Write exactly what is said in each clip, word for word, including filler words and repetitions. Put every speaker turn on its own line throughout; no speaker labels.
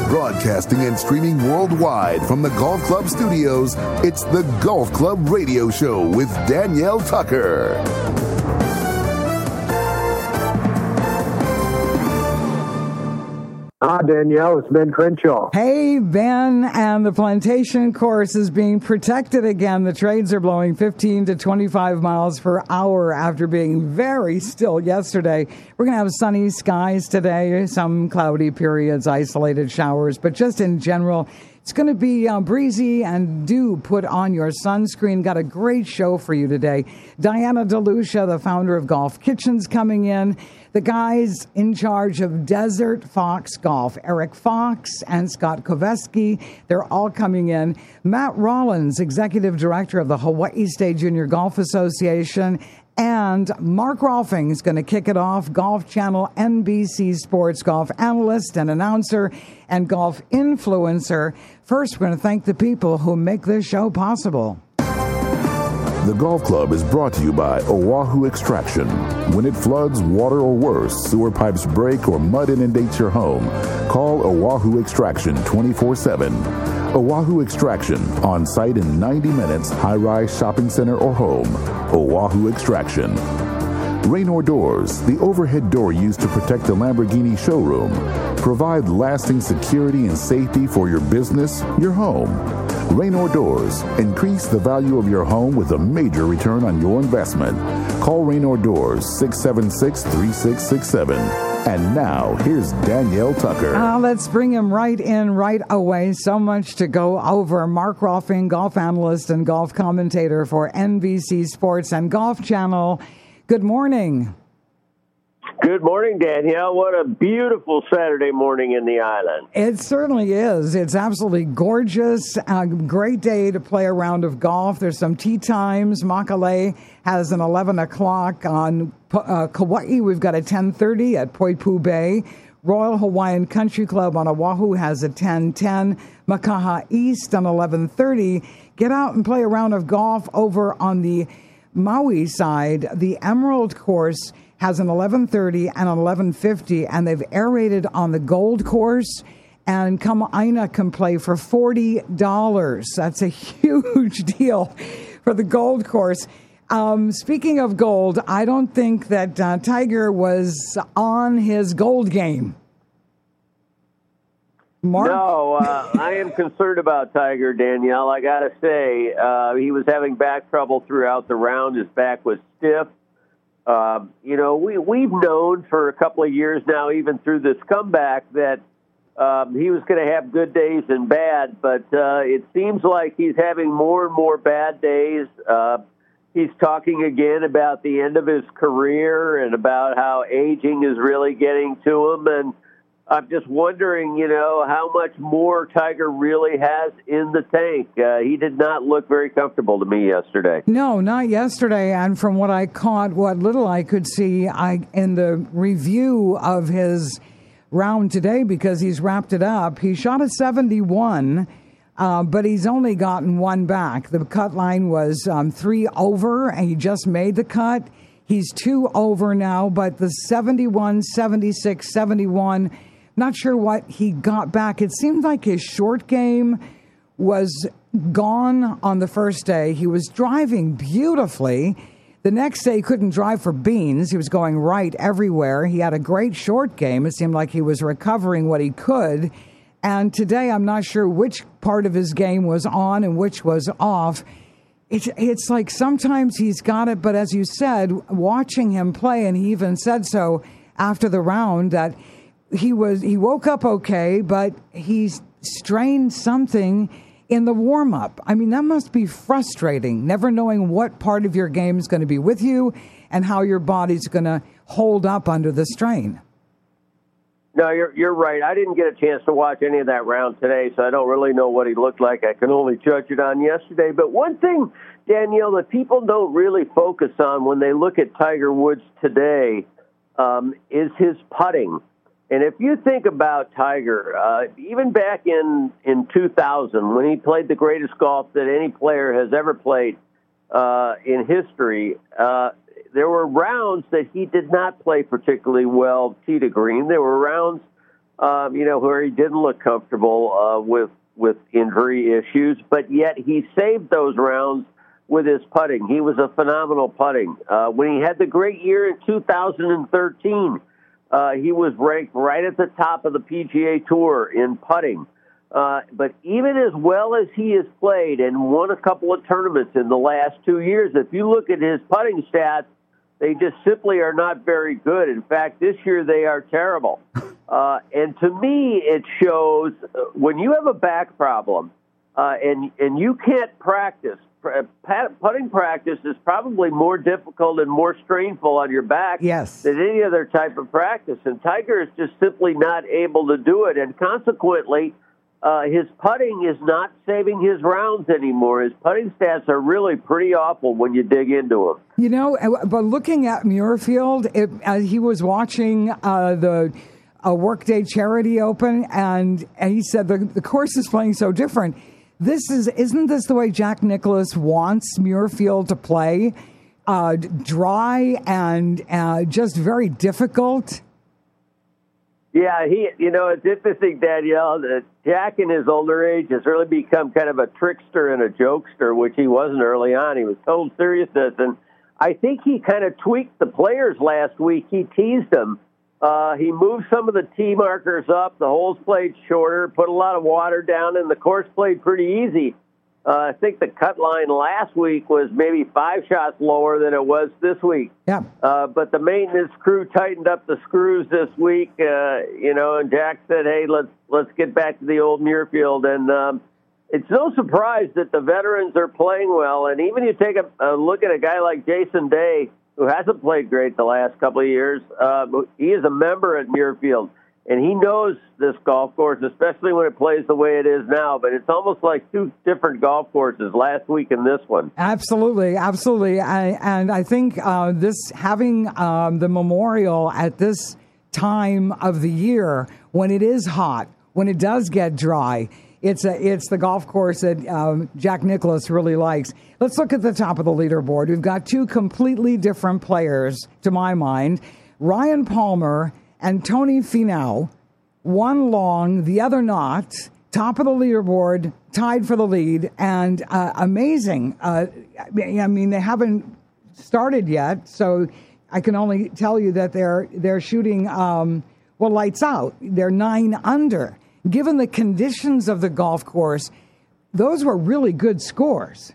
Broadcasting and streaming worldwide from the Golf Club studios, it's the Golf Club Radio Show with Danielle Tucker.
Hi, Danielle. It's Ben Crenshaw.
Hey, Ben. And the plantation course is being protected again. The trades are blowing fifteen to twenty-five miles per hour after being very still yesterday. We're going to have sunny skies today, some cloudy periods, isolated showers, but just in general, it's going to be uh, breezy, and do put on your sunscreen. Got a great show for you today. Diana DeLucia, the founder of Golf Kitchens, coming in. The guys in charge of Desert Fox Golf, Eric Fox and Scott Koveski, they're all coming in. Matt Rollins, executive director of the Hawaii State Junior Golf Association, and Mark Rolfing is going to kick it off, Golf Channel N B C Sports golf analyst and announcer and golf influencer. First, we're going to thank the people who make this show possible.
The Golf Club is brought to you by Oahu Extraction. When it floods, water, or worse, sewer pipes break, or mud inundates your home, call Oahu Extraction twenty-four seven. Oahu Extraction, on site in ninety minutes, high-rise shopping center or home. Oahu Extraction. Raynor Doors, the overhead door used to protect the Lamborghini showroom. Provide lasting security and safety for your business, your home. Raynor Doors, increase the value of your home with a major return on your investment. Call Raynor Doors, six seven six, three six six seven. And now, here's Danielle Tucker.
Uh, let's bring him right in right away. So much to go over. Mark Rolfing, golf analyst and golf commentator for N B C Sports and Golf Channel. Good morning.
Good morning, Danielle. What a beautiful Saturday morning in the island.
It certainly is. It's absolutely gorgeous. A great day to play a round of golf. There's some tee times. Makale has an eleven o'clock on uh, Kauai. We've got a ten thirty at Poipu Bay. Royal Hawaiian Country Club on Oahu has a ten ten. Makaha East on eleven thirty. Get out and play a round of golf over on the Maui side. The Emerald Course has an eleven thirty and an eleven fifty, and they've aerated on the Gold Course, and Kama'aina can play for forty dollars. That's a huge deal for the Gold Course. Um, speaking of gold, I don't think that uh, Tiger was on his gold game. Mark?
No, uh, I am concerned about Tiger, Danielle. I got to say, uh, he was having back trouble throughout the round. His back was stiff. Uh, you know, we, we've known for a couple of years now, even through this comeback, that um, he was going to have good days and bad, but uh, it seems like he's having more and more bad days. Uh, he's talking again about the end of his career and about how aging is really getting to him, and I'm just wondering, you know, how much more Tiger really has in the tank. Uh, he did not look very comfortable to me yesterday.
No, not yesterday. And from what I caught, what little I could see I in the review of his round today, because he's wrapped it up, he shot a seventy-one, uh, but he's only gotten one back. The cut line was um, three over, and he just made the cut. He's two over now, but the seventy-one, seventy-six, seventy-one... Not sure what he got back. It seemed like his short game was gone on the first day. He was driving beautifully. The next day, he couldn't drive for beans. He was going right everywhere. He had a great short game. It seemed like he was recovering what he could. And today, I'm not sure which part of his game was on and which was off. It's, it's like sometimes he's got it, but as you said, watching him play, and he even said so after the round, that He was. He woke up okay, but he's strained something in the warm-up. I mean, that must be frustrating, never knowing what part of your game is going to be with you and how your body's going to hold up under the strain.
No, you're you're right. I didn't get a chance to watch any of that round today, so I don't really know what he looked like. I can only judge it on yesterday. But one thing, Danielle, that people don't really focus on when they look at Tiger Woods today um, is his putting. And if you think about Tiger, uh, even back in, in two thousand, when he played the greatest golf that any player has ever played uh, in history, uh, there were rounds that he did not play particularly well tee to green. There were rounds um, you know, where he didn't look comfortable uh, with with injury issues, but yet he saved those rounds with his putting. He was a phenomenal putting. Uh, when he had the great year in two thousand thirteen, uh, he was ranked right at the top of the P G A Tour in putting. Uh, but even as well as he has played and won a couple of tournaments in the last two years, if you look at his putting stats, they just simply are not very good. In fact, this year they are terrible. Uh, and to me, it shows uh, when you have a back problem uh, and and you can't practice, putting practice is probably more difficult and more strainful on your back
yes.
than any other type of practice. And Tiger is just simply not able to do it. And consequently, uh, his putting is not saving his rounds anymore. His putting stats are really pretty awful when you dig into them.
You know, but looking at Muirfield, it, uh, he was watching uh, the uh, Workday Charity Open, and, and he said the, the course is playing so different. This is, isn't this the way Jack Nicklaus wants Muirfield to play? Uh, dry and uh, just very difficult.
Yeah, he. You know, it's interesting, Danielle, that Jack in his older age has really become kind of a trickster and a jokester, which he wasn't early on. He was total seriousness, and I think he kind of tweaked the players last week. He teased them. Uh, he moved some of the tee markers up. The holes played shorter, put a lot of water down, and the course played pretty easy. Uh, I think the cut line last week was maybe five shots lower than it was this week.
Yeah.
Uh, but the maintenance crew tightened up the screws this week, uh, you know, and Jack said, hey, let's let's get back to the old Muirfield. And um, it's no surprise that the veterans are playing well. And even you take a, a look at a guy like Jason Day, who hasn't played great the last couple of years, uh, he is a member at Muirfield. And he knows this golf course, especially when it plays the way it is now. But it's almost like two different golf courses, last week and this one.
Absolutely, absolutely. I, and I think uh, this having um, the memorial at this time of the year, when it is hot, when it does get dry, it's a, it's the golf course that um, Jack Nicklaus really likes. Let's look at the top of the leaderboard. We've got two completely different players, to my mind. Ryan Palmer and Tony Finau, one long, the other not, top of the leaderboard, tied for the lead, and uh, amazing. Uh, I mean, they haven't started yet, so I can only tell you that they're they're shooting, um, well, lights out. They're nine under. Given the conditions of the golf course, those were really good scores.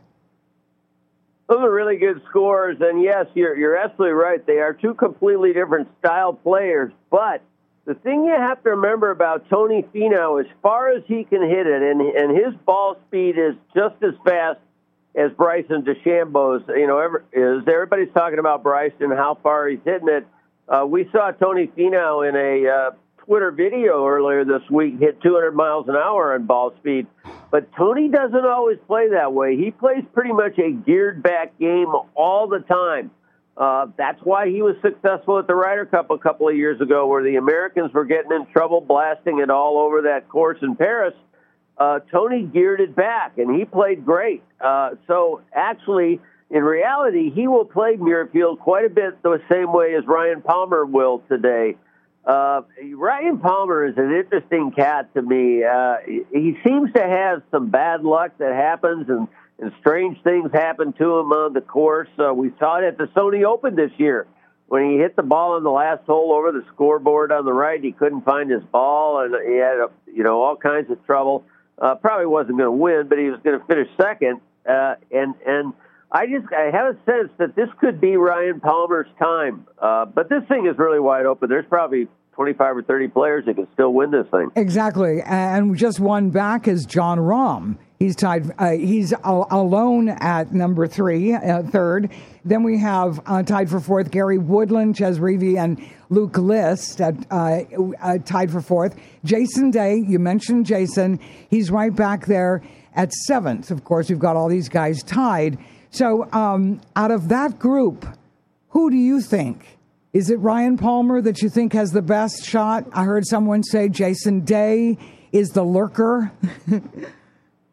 Those are really good scores, and yes, you're you're absolutely right. They are two completely different style players, but the thing you have to remember about Tony Finau, as far as he can hit it, and and his ball speed is just as fast as Bryson DeChambeau's, you know, ever, is. Everybody's talking about Bryson, how far he's hitting it. Uh, we saw Tony Finau in a uh, Twitter video earlier this week hit two hundred miles an hour on ball speed. But Tony doesn't always play that way. He plays pretty much a geared-back game all the time. Uh, that's why he was successful at the Ryder Cup a couple of years ago, where the Americans were getting in trouble, blasting it all over that course in Paris. Uh, Tony geared it back, and he played great. Uh, so actually, in reality, he will play Muirfield quite a bit the same way as Ryan Palmer will today. Uh, Ryan Palmer is an interesting cat to me. Uh, he seems to have some bad luck that happens, and, and strange things happen to him on the course. Uh, we saw it at the Sony Open this year when he hit the ball on the last hole over the scoreboard on the right. He couldn't find his ball, and he had, a, you know, all kinds of trouble. Uh, probably wasn't going to win, but he was going to finish second. Uh, and and I just I have a sense that this could be Ryan Palmer's time. Uh, but this thing is really wide open. There's probably twenty-five or thirty players that can still win this thing.
Exactly. And just one back is John Rahm. He's tied. Uh, he's al- alone at number three, uh, third. Then we have uh, tied for fourth Gary Woodland, Ches Reavie, and Luke List at, uh, uh, tied for fourth. Jason Day, you mentioned Jason. He's right back there at seventh. Of course, we've got all these guys tied. So um, out of that group, who do you think? Is it Ryan Palmer that you think has the best shot? I heard someone say Jason Day is the lurker.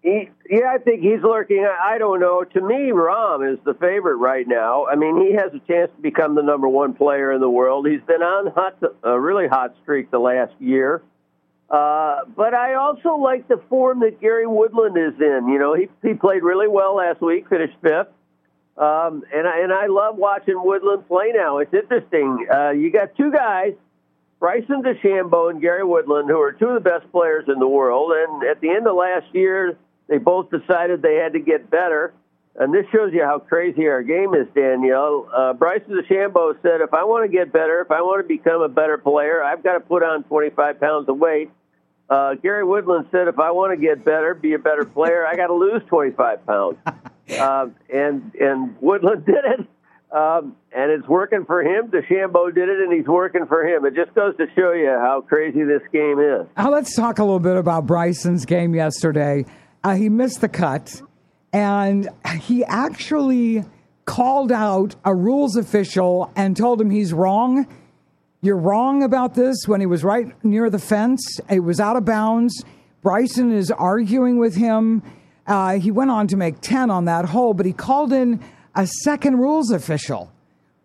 He, yeah, I think he's lurking. I don't know. To me, Rahm is the favorite right now. I mean, he has a chance to become the number one player in the world. He's been on hot, a really hot streak the last year. Uh, but I also like the form that Gary Woodland is in. You know, he he played really well last week, finished fifth. Um, and, I, and I love watching Woodland play now. It's interesting. Uh, you got two guys, Bryson DeChambeau and Gary Woodland, who are two of the best players in the world. And at the end of last year, they both decided they had to get better. And this shows you how crazy our game is, Danielle. Uh, Bryson DeChambeau said, if I want to get better, if I want to become a better player, I've got to put on twenty-five pounds of weight. Uh, Gary Woodland said, if I want to get better, be a better player, I got to lose twenty-five pounds. Uh, and and Woodland did it, um, and it's working for him. DeChambeau did it, and he's working for him. It just goes to show you how crazy this game is.
Now let's talk a little bit about Bryson's game yesterday. Uh, he missed the cut, and he actually called out a rules official and told him he's wrong. You're wrong about this, when he was right near the fence. It was out of bounds. Bryson is arguing with him. Uh, he went on to make ten on that hole, but he called in a second rules official.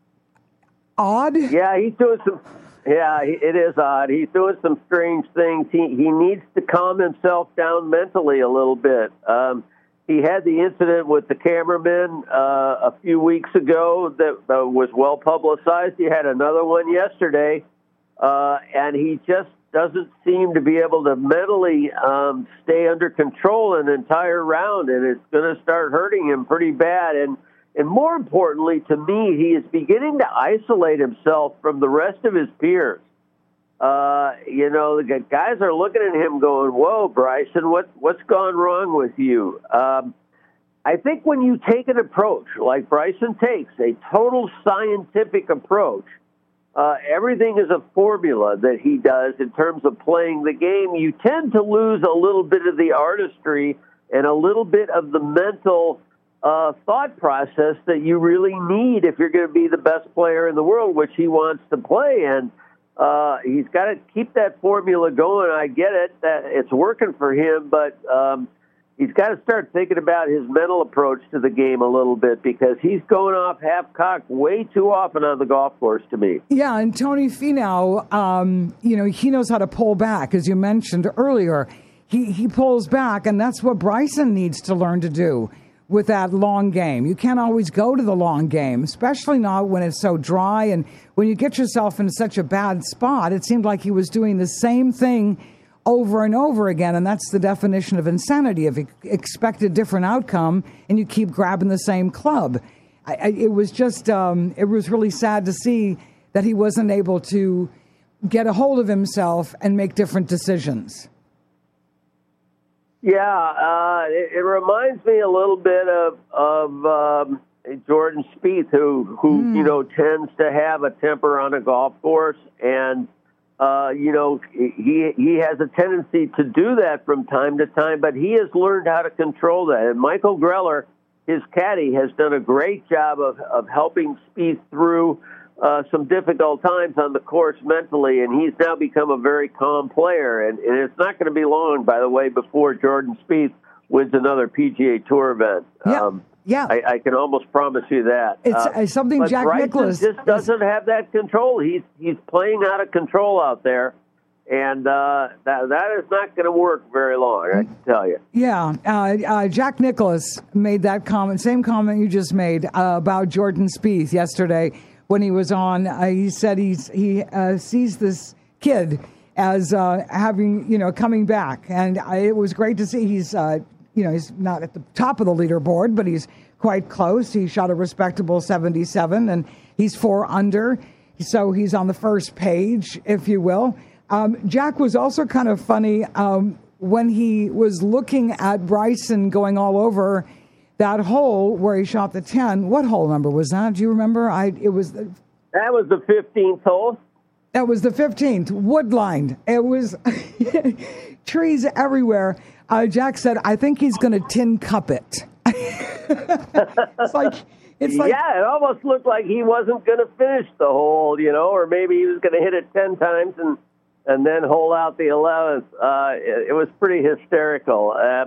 Odd?
Yeah, he's doing some. Yeah, it is odd. He's doing some strange things. He he needs to calm himself down mentally a little bit. Um, he had the incident with the cameraman uh, a few weeks ago that uh, was well publicized. He had another one yesterday, uh, and he just doesn't seem to be able to mentally um, stay under control an entire round, and it's going to start hurting him pretty bad. And and more importantly, to me, he is beginning to isolate himself from the rest of his peers. Uh, you know, the guys are looking at him going, whoa, Bryson, what, what's gone wrong with you? Um, I think when you take an approach like Bryson takes, a total scientific approach, uh, everything is a formula that he does in terms of playing the game, you tend to lose a little bit of the artistry and a little bit of the mental uh, thought process that you really need if you're going to be the best player in the world, which he wants to play. And Uh, he's got to keep that formula going. I get it, that it's working for him, but um, he's got to start thinking about his mental approach to the game a little bit, because he's going off half-cocked way too often on the golf course to me.
Yeah, and Tony Finau, um, you know, he knows how to pull back, as you mentioned earlier. He, he pulls back, and that's what Bryson needs to learn to do with that long game. You can't always go to the long game, especially not when it's so dry. And when you get yourself in such a bad spot, it seemed like he was doing the same thing over and over again. And that's the definition of insanity. If you expect a different outcome and you keep grabbing the same club. I, I, it was just, um, it was really sad to see that he wasn't able to get a hold of himself and make different decisions.
Yeah, uh, it, it reminds me a little bit of of um, Jordan Spieth, who who mm. you know tends to have a temper on a golf course, and uh, you know he he has a tendency to do that from time to time, but he has learned how to control that. And Michael Greller, his caddy, has done a great job of of helping Spieth through Uh, some difficult times on the course mentally, and he's now become a very calm player. And, and it's not going to be long, by the way, before Jordan Spieth wins another P G A Tour event.
Yeah,
um,
yeah.
I, I can almost promise you that.
It's
uh,
uh, something
but
Jack
Bryson
Nicklaus
just doesn't have that control. He's he's playing out of control out there, and uh, that that is not going to work very long, I can tell you.
Yeah, uh, uh, Jack Nicklaus made that comment, same comment you just made uh, about Jordan Spieth yesterday. When he was on, uh, he said he's, he uh, sees this kid as uh, having, you know, coming back. And I, it was great to see he's, uh, you know, he's not at the top of the leaderboard, but he's quite close. He shot a respectable seventy-seven, and he's four under. So he's on the first page, if you will. Um, Jack was also kind of funny um, when he was looking at Bryson going all over that hole where he shot the ten. What hole number was that? Do you remember? I it was the,
that was the fifteenth hole.
That was the fifteenth, wood-lined. It was trees everywhere. Uh, Jack said, "I think he's going to tin cup it." It's like it's like
yeah, it almost looked like he wasn't going to finish the hole, you know, or maybe he was going to hit it ten times and and then hole out the eleventh. Uh, it, it was pretty hysterical. Uh,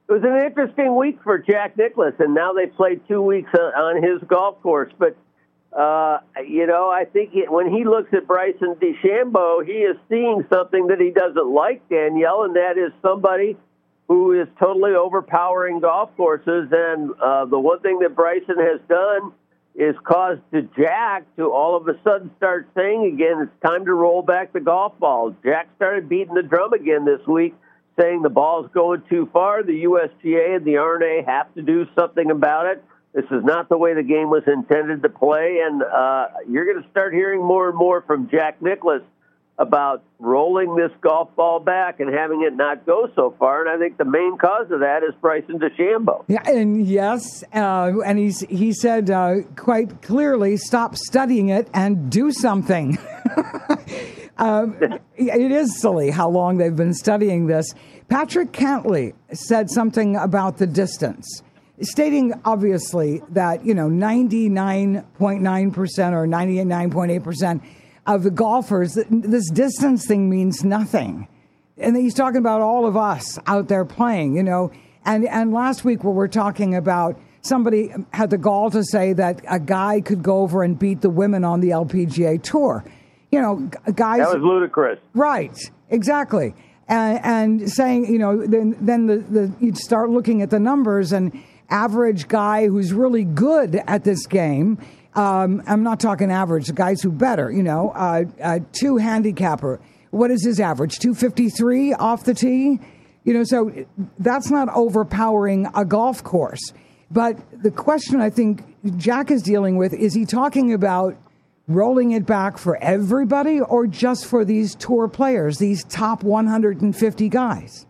It was an interesting week for Jack Nicklaus, and now they've played two weeks on his golf course. But, uh, you know, I think he, when he looks at Bryson DeChambeau, he is seeing something that he doesn't like, Danielle, and that is somebody who is totally overpowering golf courses. And uh, the one thing that Bryson has done is caused to Jack to all of a sudden start saying again, it's time to roll back the golf ball. Jack started beating the drum again this week, saying the ball's going too far. The U S G A and the R N A have to do something about it. This is not the way the game was intended to play, and uh, you're going to start hearing more and more from Jack Nicklaus about rolling this golf ball back and having it not go so far. And I think the main cause of that is Bryson DeChambeau.
Yeah, and yes, uh, and he's he said uh, quite clearly, stop studying it and do something. um, it is silly how long they've been studying this. Patrick Cantley said something about the distance, stating obviously that, you know, ninety-nine point nine percent or ninety-nine point eight percent of the golfers, this distance thing means nothing. And he's talking about all of us out there playing, you know. And and last week we were talking about somebody had the gall to say that a guy could go over and beat the women on the L P G A Tour. You know, guys.
That was ludicrous.
Right, exactly. And, and saying, you know, then then the, the you'd start looking at the numbers, and average guy who's really good at this game. Um, I'm not talking average, the guys who better, you know, uh, uh, two handicapper. What is his average? two fifty-three off the tee? You know, so that's not overpowering a golf course. But the question I think Jack is dealing with, is he talking about rolling it back for everybody or just for these tour players, these top one hundred fifty guys?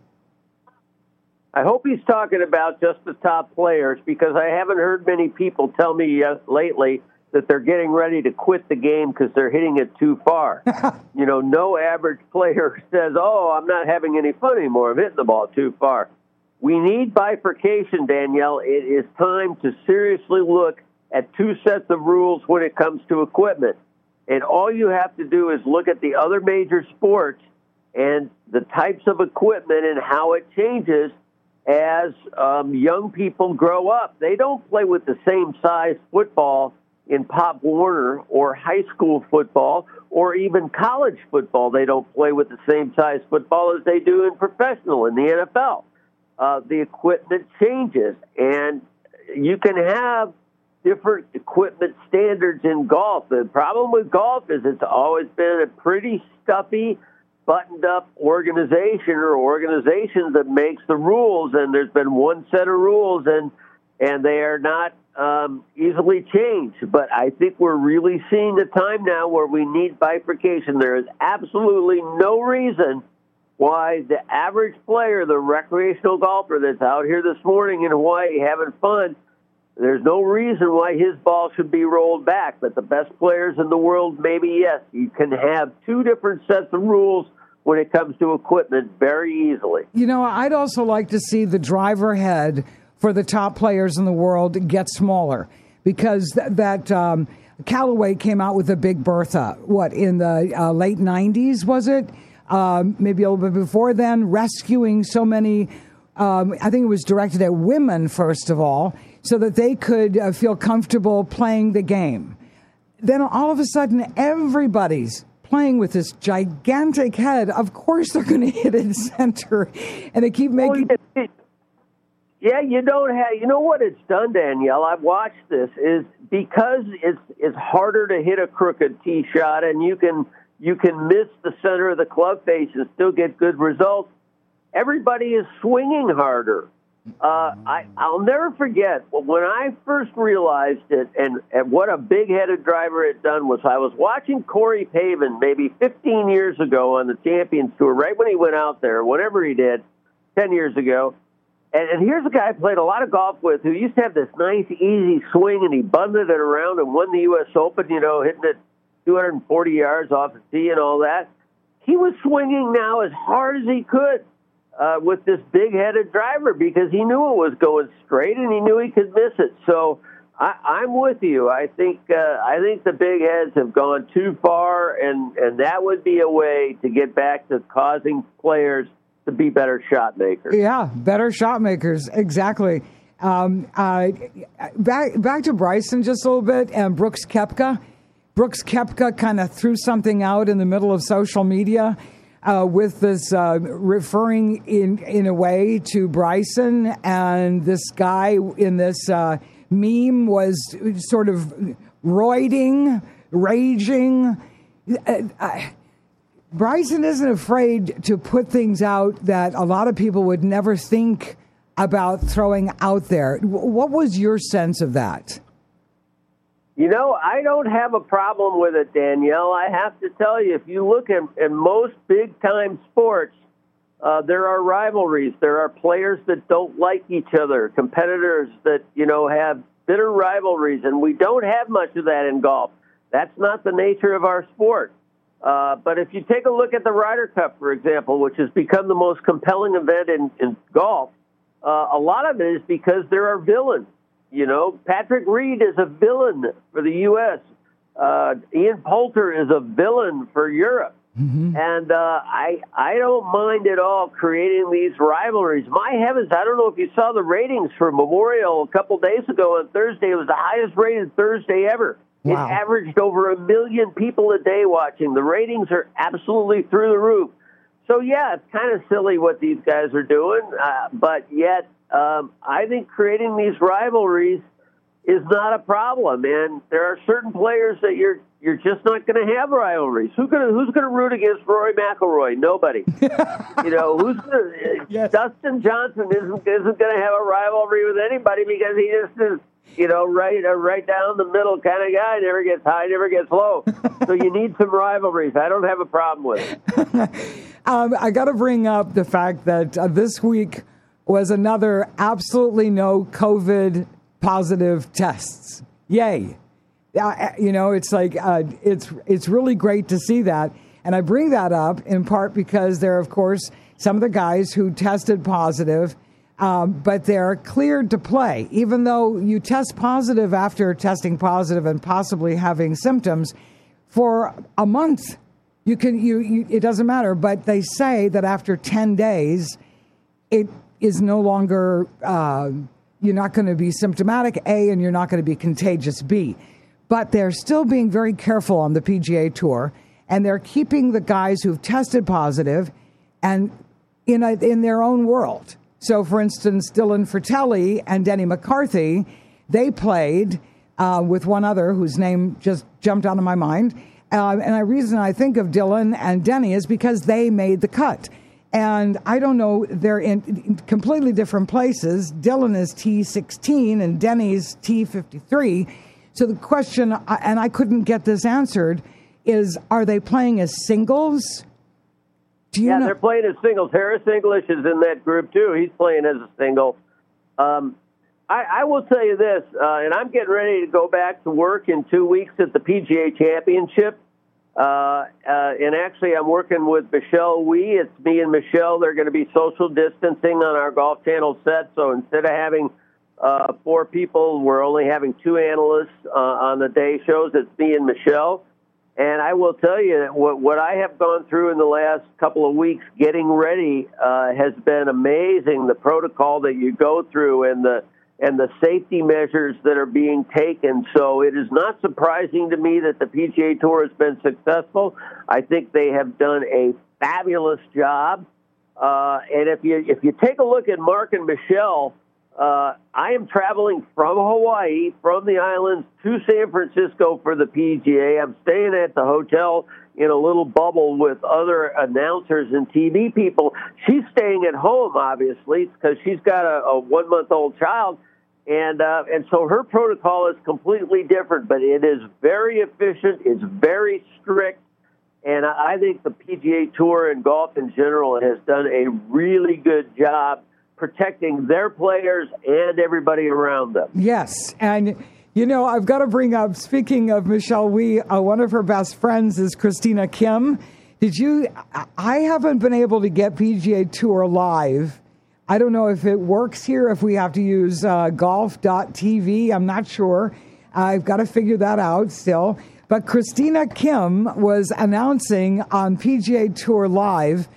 I hope he's talking about just the top players, because I haven't heard many people tell me uh, lately that they're getting ready to quit the game because they're hitting it too far. You know, no average player says, oh, I'm not having any fun anymore. I'm hitting the ball too far. We need bifurcation, Danielle. It is time to seriously look at two sets of rules when it comes to equipment. And all you have to do is look at the other major sports and the types of equipment and how it changes as um, young people grow up. They don't play with the same size football in Pop Warner or high school football or even college football. They don't play with the same size football as they do in professional, in the N F L. Uh, the equipment changes, and you can have different equipment standards in golf. The problem with golf is it's always been a pretty stuffy, buttoned-up organization or organization that makes the rules, and there's been one set of rules, and and they are not um, easily changed. But I think we're really seeing a time now where we need bifurcation. There is absolutely no reason why the average player, the recreational golfer that's out here this morning in Hawaii having fun, there's no reason why his ball should be rolled back. But the best players in the world, maybe, yes. You can have two different sets of rules when it comes to equipment very easily.
You know, I'd also like to see the driver head for the top players in the world get smaller, because th- that um, Callaway came out with a Big Bertha, what, in the uh, late nineties, was it? Um, maybe a little bit before then, rescuing so many, um, I think it was directed at women, first of all, so that they could uh, feel comfortable playing the game. Then all of a sudden, everybody's playing with this gigantic head. Of course they're going to hit it center, and they keep making...
Well, yeah, you don't have... You know what it's done, Danielle? I've watched this, is because it's it's harder to hit a crooked tee shot, and you can... you can miss the center of the club face and still get good results. Everybody is swinging harder. Uh, I, I'll never forget, when I first realized it, and, and what a big-headed driver it done was, I was watching Corey Pavin maybe fifteen years ago on the Champions Tour, right when he went out there, whatever he did, ten years ago. And, and here's a guy I played a lot of golf with who used to have this nice, easy swing, and he bundled it around and won the U S Open, you know, hitting it two hundred forty yards off the tee and all that. He was swinging now as hard as he could uh, with this big-headed driver because he knew it was going straight and he knew he could miss it. So I, I'm with you. I think uh, I think the big heads have gone too far, and, and that would be a way to get back to causing players to be better shot makers.
Yeah, better shot makers, exactly. Um, uh, back back to Bryson just a little bit, and Brooks Koepka. Brooks Koepka kind of threw something out in the middle of social media uh, with this uh, referring in in a way to Bryson, and this guy in this uh, meme was sort of roiding, raging. Uh, uh, Bryson isn't afraid to put things out that a lot of people would never think about throwing out there. What was your sense of that?
You know, I don't have a problem with it, Danielle. I have to tell you, if you look at, at most big-time sports, uh, there are rivalries. There are players that don't like each other, competitors that, you know, have bitter rivalries, and we don't have much of that in golf. That's not the nature of our sport. Uh, but if you take a look at the Ryder Cup, for example, which has become the most compelling event in, in golf, uh, a lot of it is because there are villains. You know, Patrick Reed is a villain for the U S Uh, Ian Poulter is a villain for Europe. Mm-hmm. And uh, I I don't mind at all creating these rivalries. My heavens, I don't know if you saw the ratings for Memorial a couple days ago on Thursday. It was the highest rated Thursday ever. Wow. It averaged over a million people a day watching. The ratings are absolutely through the roof. So, yeah, it's kind of silly what these guys are doing, uh, but yet um, I think creating these rivalries is not a problem. And there are certain players that you're you're just not going to have rivalries. Who gonna, who's going to root against Rory McIlroy? Nobody. you know, who's gonna, yes. Dustin Johnson isn't isn't going to have a rivalry with anybody because he just is, you know, right uh, right down the middle kind of guy. Never gets high, never gets low. So you need some rivalries. I don't have a problem with it.
um, I got to bring up the fact that uh, this week was another absolutely no COVID positive tests. Yay. Uh, you know, it's like, uh, it's it's really great to see that. And I bring that up in part because there are, of course, some of the guys who tested positive, um, but they're cleared to play. Even though you test positive after testing positive and possibly having symptoms for a month, you can you, you it doesn't matter. But they say that after ten days, it is no longer, uh, you're not going to be symptomatic, A, and you're not going to be contagious, B. But they're still being very careful on the P G A Tour, and they're keeping the guys who've tested positive and in a, in their own world. So, for instance, Dylan Fratelli and Denny McCarthy, they played uh, with one other whose name just jumped out of my mind. Uh, and the reason I think of Dylan and Denny is because they made the cut. And I don't know, they're in completely different places. Dylan is T sixteen and Denny's T fifty-three. So the question, and I couldn't get this answered, is are they playing as singles? Do you
yeah,
know?
They're playing as singles. Harris English is in that group, too. He's playing as a single. Um, I, I will tell you this, uh, and I'm getting ready to go back to work in two weeks at the P G A Championship. Uh, uh, and actually, I'm working with Michelle Wee. It's me and Michelle. They're going to be social distancing on our Golf Channel set. So instead of having uh, four people, we're only having two analysts uh, on the day shows. It's me and Michelle. And I will tell you that what, what I have gone through in the last couple of weeks getting ready uh, has been amazing. The protocol that you go through and the and the safety measures that are being taken. So it is not surprising to me that the P G A Tour has been successful. I think they have done a fabulous job. Uh, and if you if you take a look at Mark and Michelle, uh, I am traveling from Hawaii, from the islands, to San Francisco for the P G A. I'm staying at the hotel in a little bubble with other announcers and T V people. She's staying at home, obviously, because she's got a, a one-month-old child. And uh, and so her protocol is completely different, but it is very efficient. It's very strict. And I think the P G A Tour and golf in general has done a really good job protecting their players and everybody around them.
Yes. And, you know, I've got to bring up, speaking of Michelle Wee, uh, one of her best friends is Christina Kim. Did you, I haven't been able to get P G A Tour live. I don't know if it works here, if we have to use uh, golf dot T V. I'm not sure. I've got to figure that out still. But Christina Kim was announcing on P G A Tour Live,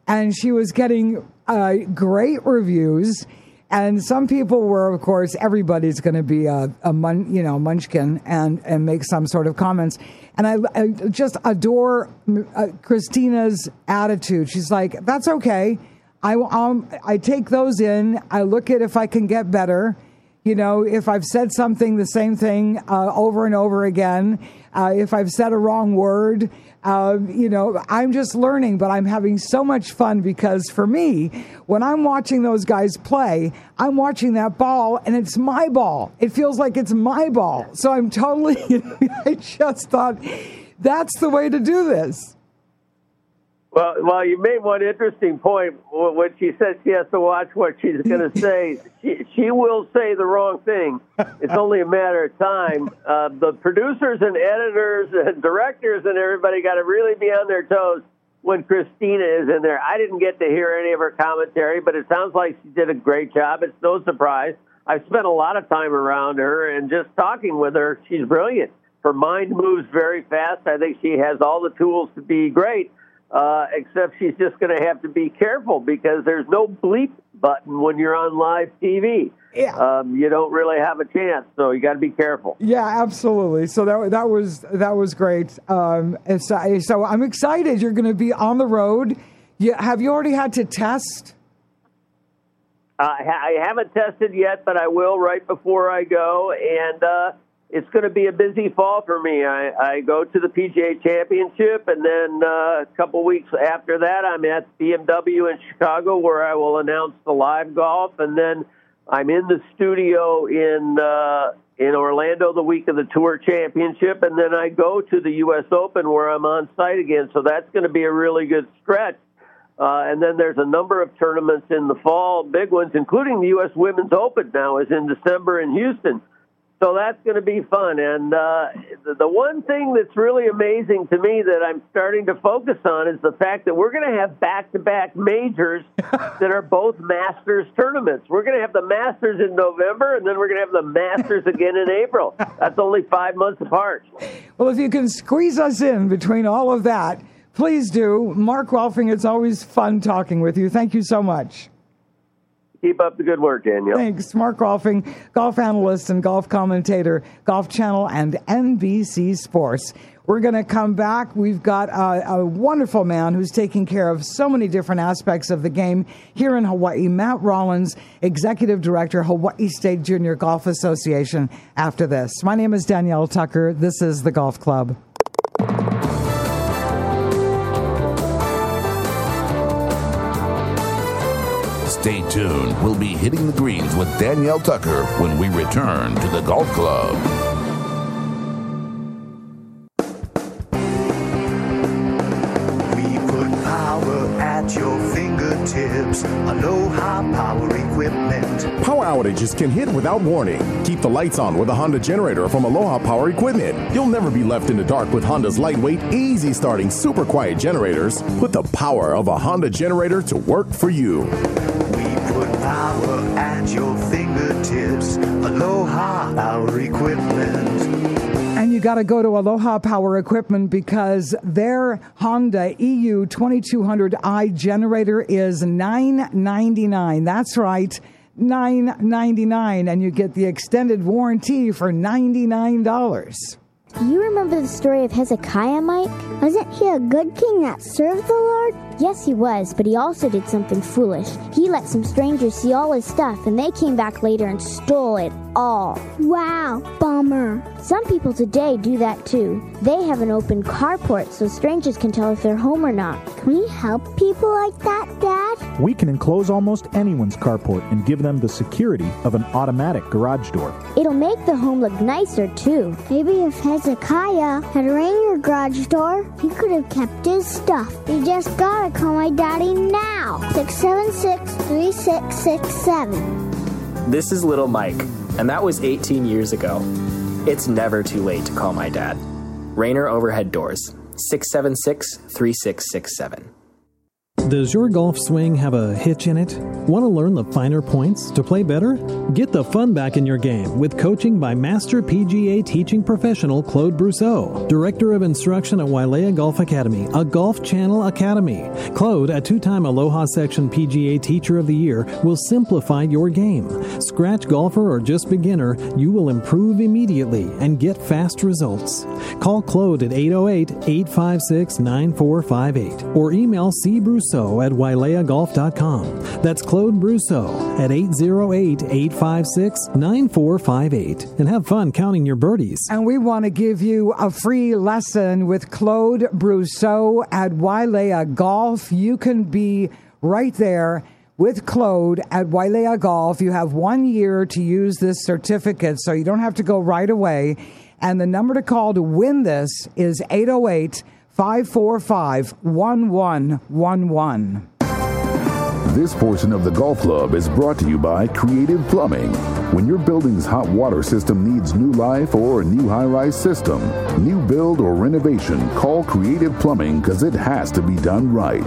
and she was getting uh, great reviews. And some people were, of course, everybody's going to be a, a mun, you know, munchkin and, and make some sort of comments. And I, I just adore uh, Christina's attitude. She's like, that's okay. I, um, I take those in. I look at if I can get better. You know, if I've said something, the same thing uh, over and over again, uh, if I've said a wrong word, uh, you know, I'm just learning, but I'm having so much fun because for me, when I'm watching those guys play, I'm watching that ball and it's my ball. It feels like it's my ball. So I'm totally, I just thought that's the way to do this.
Well, well, you made one interesting point when she said she has to watch what she's going to say. She, she will say the wrong thing. It's only a matter of time. Uh, the producers and editors and directors and everybody got to really be on their toes when Christina is in there. I didn't get to hear any of her commentary, but it sounds like she did a great job. It's no surprise. I've spent a lot of time around her and just talking with her. She's brilliant. Her mind moves very fast. I think she has all the tools to be great. Uh, except she's just going to have to be careful because there's no bleep button when you're on live T V.
Yeah.
Um, you don't really have a chance, so you got to be careful.
Yeah, absolutely. So that that was that was great. Um, so, so I'm excited. You're going to be on the road. You, have you already had to test?
Uh, I haven't tested yet, but I will right before I go, and uh, it's going to be a busy fall for me. I, I go to the P G A Championship, and then uh, a couple weeks after that, I'm at B M W in Chicago, where I will announce the live golf, and then I'm in the studio in uh, in Orlando the week of the Tour Championship, and then I go to the U S Open, where I'm on site again. So that's going to be a really good stretch. Uh, and then there's a number of tournaments in the fall, big ones, including the U S Women's Open now is in December in Houston. So that's going to be fun. And uh, the, the one thing that's really amazing to me that I'm starting to focus on is the fact that we're going to have back-to-back majors that are both Masters tournaments. We're going to have the Masters in November, and then we're going to have the Masters again in April. That's only five months apart.
Well, if you can squeeze us in between all of that, please do. Mark Rolfing, it's always fun talking with you. Thank you so much.
Keep up the good work, Danielle.
Thanks. Mark Rolfing, golf analyst and golf commentator, Golf Channel and N B C Sports. We're going to come back. We've got a, a wonderful man who's taking care of so many different aspects of the game here in Hawaii, Matt Rollins, Executive Director, Hawaii State Junior Golf Association, after this. My name is Danielle Tucker. This is The Golf Club.
Stay tuned. We'll be hitting the greens with Danielle Tucker when we return to the Golf Club.
We put power at your fingertips. Aloha Power Equipment.
Power outages can hit without warning. Keep the lights on with a Honda generator from Aloha Power Equipment. You'll never be left in the dark with Honda's lightweight, easy starting, super quiet generators. Put the power of a Honda generator to work for you.
Power at your fingertips. Aloha Power Equipment.
And you got to go to Aloha Power Equipment because their Honda E U twenty-two hundred i generator is nine ninety-nine. That's right, nine ninety-nine, and you get the extended warranty for ninety-nine dollars.
Do you remember the story of Hezekiah, Mike?
Wasn't he a good king that served the Lord?
Yes, he was, but he also did something foolish. He let some strangers see all his stuff, and they came back later and stole it all.
Wow, bummer.
Some people today do that too. They have an open carport so strangers can tell if they're home or not.
Can we help people like that, Dad?
We can enclose almost anyone's carport and give them the security of an automatic garage door.
It'll make the home look nicer too.
Maybe if Hezekiah had a Ranger garage door, he could have kept his stuff. You just gotta call my daddy now. six seven six, three six six seven.
This is Little Mike, and that was eighteen years ago. It's never too late to call my dad. Rainer Overhead Doors, six seven six, three six six seven.
Does your golf swing have a hitch in it? Want to learn the finer points to play better? Get the fun back in your game with coaching by Master P G A teaching professional Claude Brousseau, Director of Instruction at Wailea Golf Academy, a Golf Channel academy. Claude, a two-time Aloha Section P G A Teacher of the Year, will simplify your game. Scratch golfer or just beginner, you will improve immediately and get fast results. Call Claude at eight oh eight, eight five six, nine four five eight or email c brousseau at wailea golf dot com. That's Claude Brousseau at eight oh eight, eight five six, nine four five eight. And have fun counting your birdies.
And we want to give you a free lesson with Claude Brousseau at Wailea Golf. You can be right there with Claude at Wailea Golf. You have one year to use this certificate, so you don't have to go right away. And the number to call to win this is eight oh eight, five four five, one one one one.
This portion of the Golf Club is brought to you by Creative Plumbing. When your building's hot water system needs new life or a new high-rise system, new build or renovation, call Creative Plumbing because it has to be done right.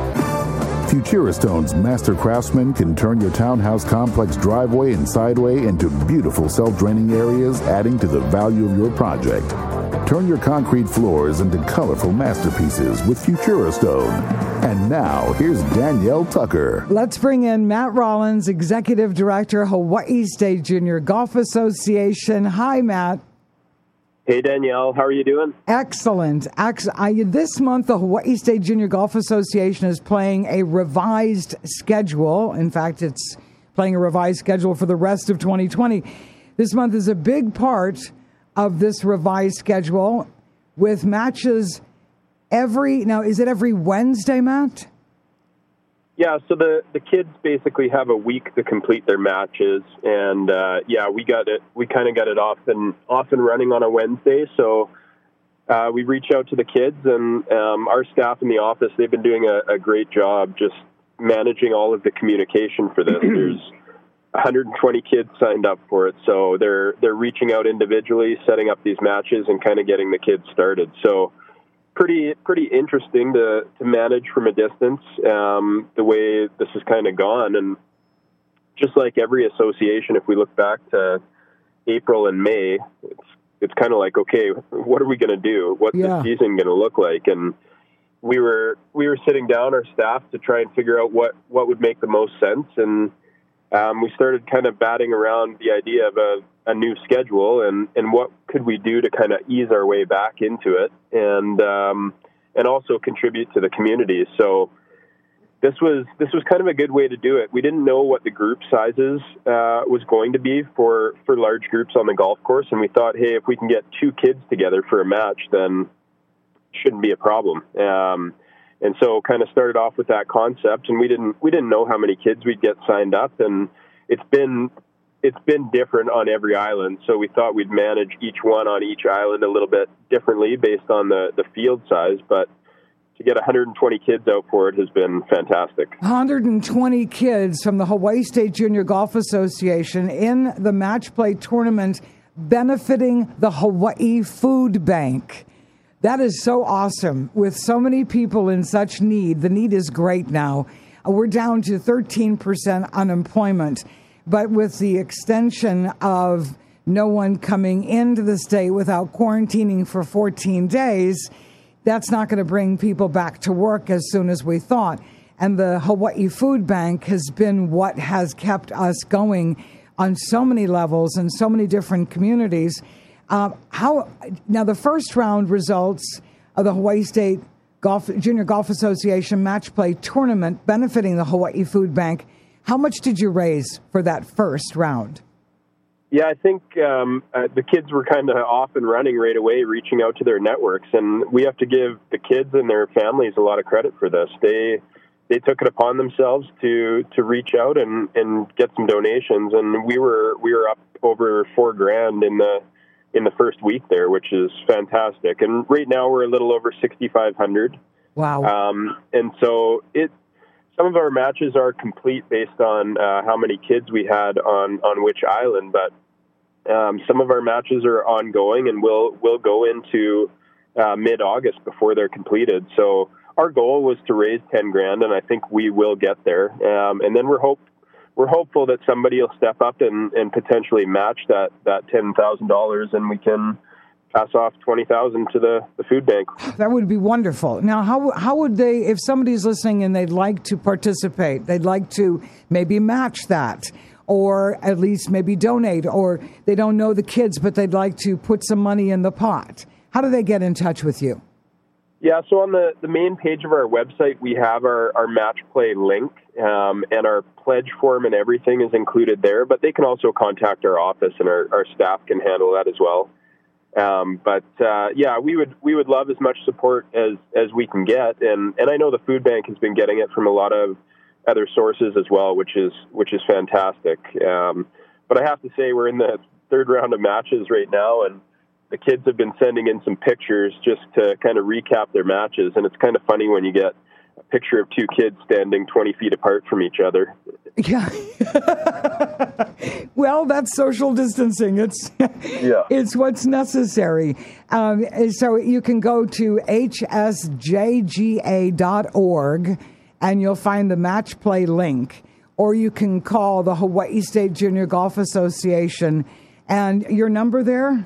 Futuristone's master craftsmen can turn your townhouse complex driveway and sideway into beautiful self-draining areas, adding to the value of your project. Turn your concrete floors into colorful masterpieces with Futuristone. And now, here's Danielle Tucker.
Let's bring in Matt Rollins, Executive Director, Hawaii State Junior Golf Association. Hi, Matt.
Hey, Danielle. How are you doing?
Excellent. I, this month, the Hawaii State Junior Golf Association is playing a revised schedule. In fact, it's playing a revised schedule for the rest of twenty twenty. This month is a big part of this revised schedule with matches every, now, is it every Wednesday, Matt?
Yeah, so the, the kids basically have a week to complete their matches, and uh, yeah, we got it. We kind of got it off and off and running on a Wednesday. So uh, we reach out to the kids, and um, our staff in the office. They've been doing a, a great job just managing all of the communication for this. There's one hundred twenty kids signed up for it, so they're they're reaching out individually, setting up these matches, and kind of getting the kids started. So. Pretty pretty interesting to, to manage from a distance, um, the way this has kind of gone. And just like every association, if we look back to April and May, it's it's kind of like, okay, what are we going to do? What's
yeah.
the season going to look like? And we were we were sitting down, our staff, to try and figure out what, what would make the most sense. And um, we started kind of batting around the idea of a a new schedule and, and what could we do to kind of ease our way back into it and um, and also contribute to the community. So this was this was kind of a good way to do it. We didn't know what the group sizes uh, was going to be for, for large groups on the golf course, and we thought, hey, if we can get two kids together for a match, then it shouldn't be a problem. Um, and so kind of started off with that concept, and we didn't we didn't know how many kids we'd get signed up, and it's been It's been different on every island, so we thought we'd manage each one on each island a little bit differently based on the, the field size, but to get one hundred twenty kids out for it has been fantastic.
one hundred twenty kids from the Hawaii State Junior Golf Association in the match play tournament benefiting the Hawaii Food Bank. That is so awesome. With so many people in such need, the need is great now. We're down to thirteen percent unemployment. But with the extension of no one coming into the state without quarantining for fourteen days, that's not going to bring people back to work as soon as we thought. And the Hawaii Food Bank has been what has kept us going on so many levels and so many different communities. Uh, how now the first round results of the Hawaii State Golf Junior Golf Association Match Play Tournament benefiting the Hawaii Food Bank. How much did you raise for that first round?
Yeah, I think um, uh, the kids were kind of off and running right away, reaching out to their networks, and we have to give the kids and their families a lot of credit for this. They they took it upon themselves to to reach out and, and get some donations, and we were we were up over four grand in the in the first week there, which is fantastic. And right now we're a little over sixty-five hundred.
Wow!
Um, and so it. Some of our matches are complete based on uh, how many kids we had on, on which island, but um, some of our matches are ongoing and will will go into uh, mid-August before they're completed. So our goal was to raise ten grand, and I think we will get there. Um, and then we're hope we're hopeful that somebody will step up and, and potentially match that that ten thousand dollars, and we can pass off twenty thousand to the, the food bank.
That would be wonderful. Now, how how would they, if somebody's listening and they'd like to participate, they'd like to maybe match that, or at least maybe donate, or they don't know the kids, but they'd like to put some money in the pot. How do they get in touch with you?
Yeah, so on the, the main page of our website, we have our, our match play link, um, and our pledge form and everything is included there, but they can also contact our office, and our, our staff can handle that as well. Um, but, uh, yeah, we would we would love as much support as, as we can get, and, and I know the food bank has been getting it from a lot of other sources as well, which is which is fantastic. Um, but I have to say we're in the third round of matches right now, and the kids have been sending in some pictures just to kind of recap their matches, and it's kind of funny when you get a picture of two kids standing twenty feet apart from each other.
Yeah. Well, that's social distancing. It's yeah. It's what's necessary. Um, so you can go to H S J G A dot org, and you'll find the match play link, or you can call the Hawaii State Junior Golf Association. And your number there?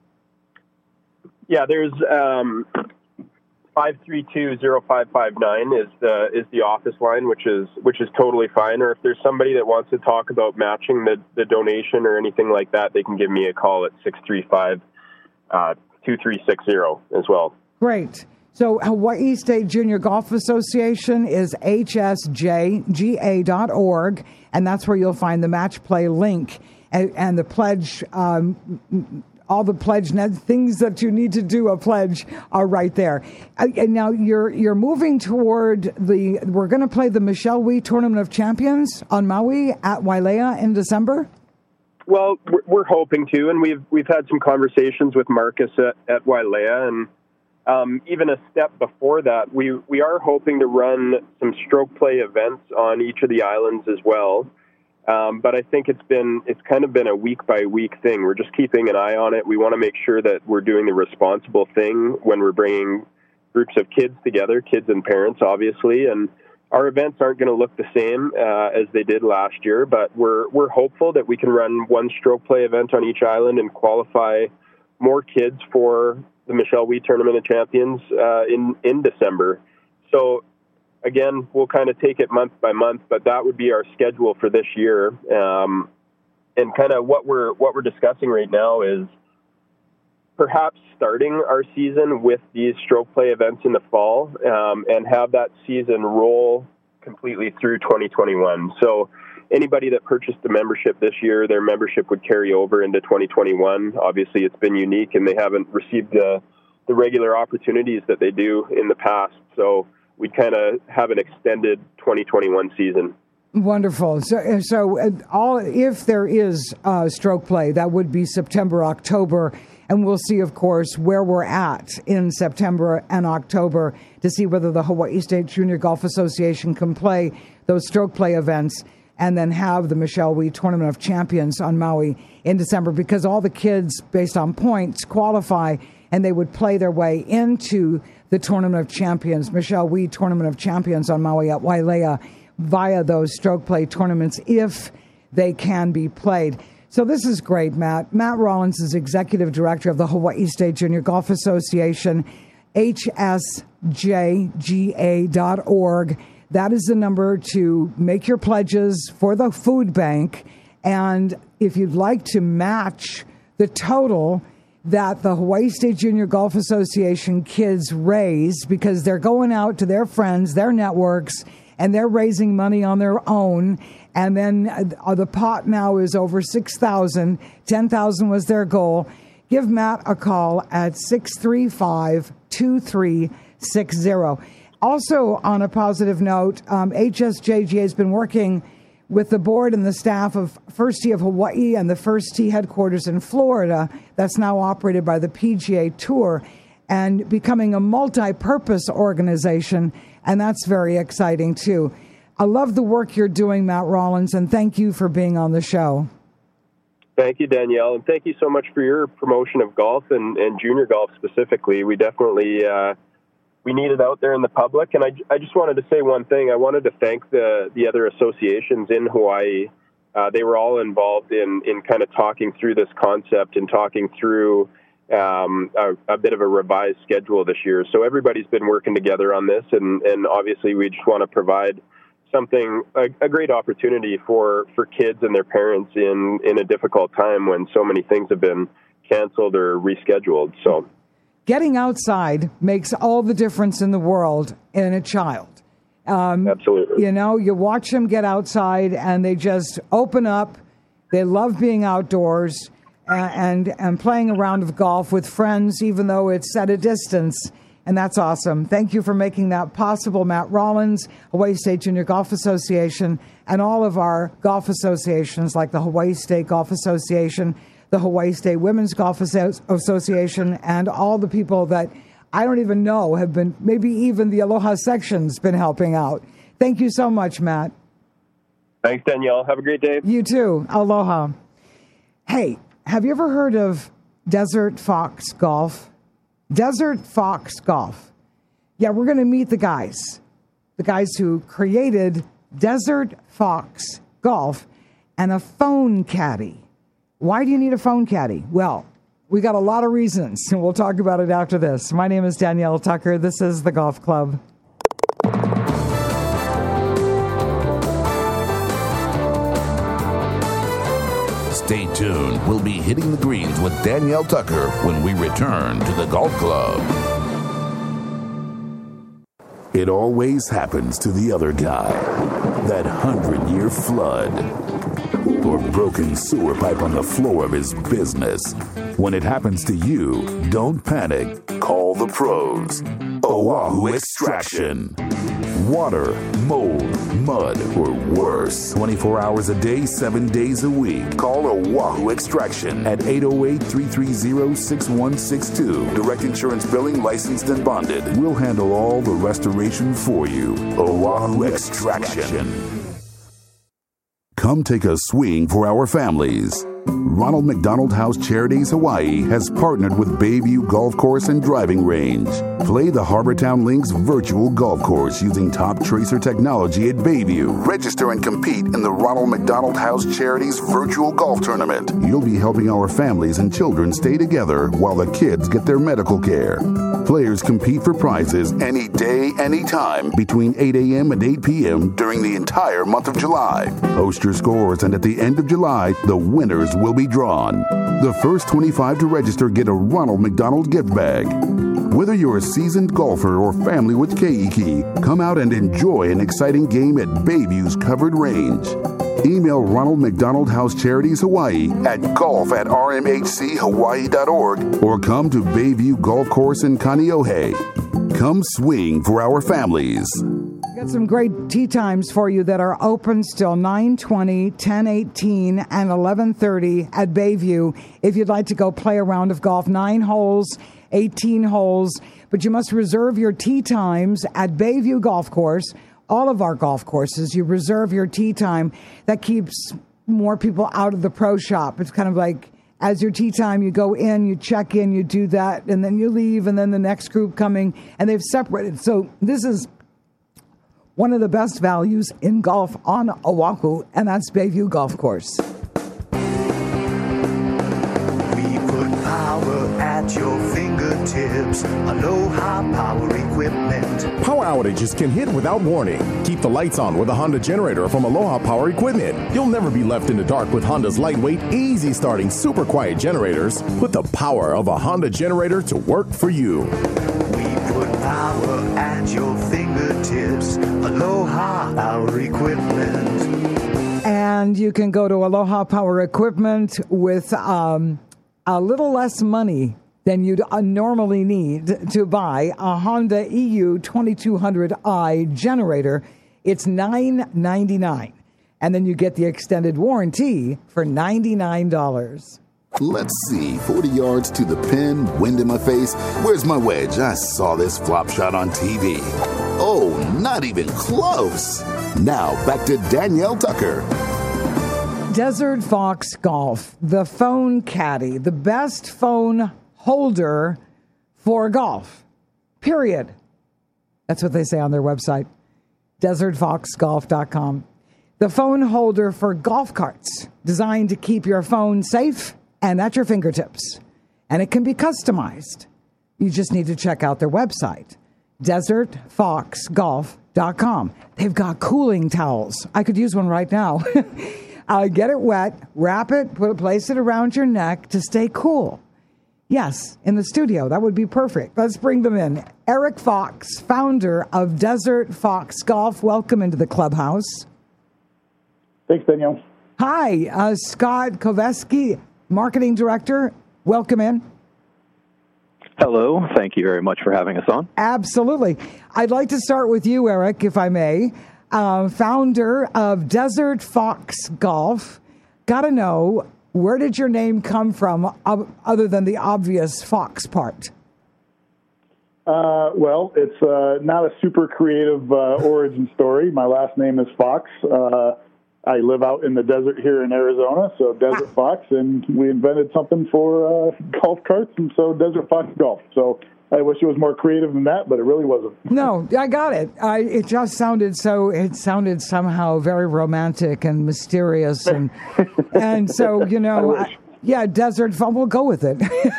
Yeah, there's um, five three two, zero five five nine is the is the office line, which is which is totally fine. Or if there's somebody that wants to talk about matching the, the donation or anything like that, they can give me a call at six three five, two three six zero as well.
Great. So Hawaii State Junior Golf Association is H S J G A dot org, and that's where you'll find the match play link and, and the pledge. Um, all the pledge things that you need to do a pledge are right there. Uh, and now you're you're moving toward the. We're going to play the Michelle Wie Tournament of Champions on Maui at Wailea in December.
Well, we're, we're hoping to, and we've we've had some conversations with Marcus at, at Wailea, and um, even a step before that, we we are hoping to run some stroke play events on each of the islands as well. Um, but I think it's been it's kind of been a week by week thing. We're just keeping an eye on it. We want to make sure that we're doing the responsible thing when we're bringing groups of kids together, kids and parents, obviously. And our events aren't going to look the same uh, as they did last year, but we're we're hopeful that we can run one stroke play event on each island and qualify more kids for the Michelle Wie Tournament of Champions uh, in in December. So. Again, we'll kind of take it month by month, but that would be our schedule for this year. Um, and kind of what we're what we're discussing right now is perhaps starting our season with these stroke play events in the fall, um, and have that season roll completely through twenty twenty-one. So anybody that purchased the membership this year, their membership would carry over into twenty twenty-one. Obviously, it's been unique, and they haven't received the, the regular opportunities that they do in the past. So we'd kind of have an extended twenty twenty-one season.
Wonderful. So, so all if there is uh, stroke play, that would be September, October, and we'll see, of course, where we're at in September and October to see whether the Hawaii State Junior Golf Association can play those stroke play events and then have the Michelle Wie Tournament of Champions on Maui in December, because all the kids, based on points, qualify, and they would play their way into the Tournament of Champions, Michelle Wie Tournament of Champions on Maui at Wailea via those stroke play tournaments if they can be played. So this is great, Matt. Matt Rollins is Executive Director of the Hawaii State Junior Golf Association, H S J G A dot org. That is the number to make your pledges for the food bank. And if you'd like to match the total that the Hawaii State Junior Golf Association kids raise, because they're going out to their friends, their networks, and they're raising money on their own. And then uh, the pot now is over six thousand dollars. ten thousand dollars was their goal. Give Matt a call at six three five, two three six zero. Also, on a positive note, um, H S J G A has been working with the board and the staff of First Tee of Hawaii and the First Tee headquarters in Florida that's now operated by the P G A Tour, and becoming a multi-purpose organization, and that's very exciting too. I love the work you're doing, Matt Rollins, and thank you for being on the show.
Thank you, Danielle, and thank you so much for your promotion of golf and, and junior golf specifically. We definitely uh, we need it out there in the public. And I, I just wanted to say one thing. I wanted to thank the, the other associations in Hawaii. Uh, they were all involved in, in kind of talking through this concept and talking through um, a, a bit of a revised schedule this year. So everybody's been working together on this, and, and obviously we just want to provide something, a, a great opportunity for, for kids and their parents in, in a difficult time when so many things have been canceled or rescheduled. So
getting outside makes all the difference in the world in a child. Um,
Absolutely.
You know, you watch them get outside and they just open up. They love being outdoors and, and, and playing a round of golf with friends, even though it's at a distance. And that's awesome. Thank you for making that possible, Matt Rollins, Hawaii State Junior Golf Association, and all of our golf associations like the Hawaii State Golf Association, the Hawaii State Women's Golf Association, and all the people that I don't even know have been, maybe even the Aloha section's been helping out. Thank you so much, Matt.
Thanks, Danielle. Have a great day.
You too. Aloha. Hey, have you ever heard of Desert Fox Golf? Desert Fox Golf. Yeah, we're going to meet the guys, the guys who created Desert Fox Golf and a phone caddy. Why do you need a phone caddy? Well, we got a lot of reasons, and we'll talk about it after this. My name is Danielle Tucker. This is the Golf Club.
Stay tuned. We'll be hitting the greens with Danielle Tucker when we return to the Golf Club. It always happens to the other guy. That hundred-year flood. Or broken sewer pipe on the floor of his business. When it happens to you, don't panic. Call the pros. Oahu Extraction. Water, mold, mud, or worse. twenty-four hours a day, seven days a week. Call Oahu Extraction at eight oh eight, three three zero, six one six two. Direct insurance billing, licensed and bonded. We'll handle all the restoration for you. Oahu Extraction. Come take a swing for our families. Ronald McDonald House Charities Hawaii has partnered with Bayview Golf Course and Driving Range. Play the Harbortown Links virtual golf course using Top Tracer technology at Bayview. Register and compete in the Ronald McDonald House Charities virtual golf tournament. You'll be helping our families and children stay together while the kids get their medical care. Players compete for prizes any day, anytime between eight a.m. and eight p.m. during the entire month of July. Post your scores, and at the end of July, the winners will be drawn. The first twenty-five to register get a Ronald McDonald gift bag. Whether you're a seasoned golfer or family with Keiki, come out and enjoy an exciting game at Bayview's covered range. Email Ronald McDonald House Charities Hawaii at golf at r m h c hawaii dot org or come to Bayview Golf Course in Kaneohe. Come swing for our families.
Got some great tee times for you that are open still nine twenty, ten eighteen, and eleven thirty at Bayview. If you'd like to go play a round of golf, nine holes, eighteen holes, but you must reserve your tee times at Bayview Golf Course. All of our golf courses, you reserve your tee time. That keeps more people out of the pro shop. It's kind of like as your tee time, you go in, you check in, you do that, and then you leave, and then the next group coming, and they've separated. So this is one of the best values in golf on Oahu, and that's Bayview Golf Course.
We put power at your fingertips. Aloha Power Equipment.
Power outages can hit without warning. Keep the lights on with a Honda generator from Aloha Power Equipment. You'll never be left in the dark with Honda's lightweight, easy starting, super quiet generators. Put the power of a Honda generator to work for you.
We put power at your fingertips. Aloha Power Equipment.
And you can go to Aloha Power Equipment with um, a little less money than you'd uh, normally need to buy a Honda E U twenty-two hundred i generator. It's nine ninety-nine, and then you get the extended warranty for ninety-nine dollars.
Let's see, forty yards to the pin, wind in my face. Where's my wedge? I saw this flop shot on T V. Oh, not even close. Now back to Danielle Tucker.
Desert Fox Golf, the phone caddy, the best phone holder for golf, period. That's what they say on their website, desert fox golf dot com. The phone holder for golf carts, designed to keep your phone safe and at your fingertips. And it can be customized. You just need to check out their website, desert fox golf dot com. They've got cooling towels. I could use one right now. uh, get it wet, wrap it, put it, place it around your neck to stay cool. Yes, in the studio. That would be perfect. Let's bring them in. Eric Fox, founder of Desert Fox Golf. Welcome into the clubhouse.
Thanks, Danielle.
Hi, uh, Scott Koveski, marketing director. Welcome in.
Hello. Thank you very much for having us on.
Absolutely. I'd like to start with you, Eric, if I may. Uh, founder of Desert Fox Golf. Got to know, where did your name come from, uh, other than the obvious fox part?
Uh, well, it's uh, not a super creative uh, origin story. My last name is Fox. Uh, I live out in the desert here in Arizona, so Desert Fox, and we invented something for uh, golf carts, and so Desert Fox Golf. So I wish it was more creative than that, but it really wasn't.
No, I got it. I, it just sounded so. It sounded somehow very romantic and mysterious, and and so you know, I, yeah, Desert Fox. We'll go with it.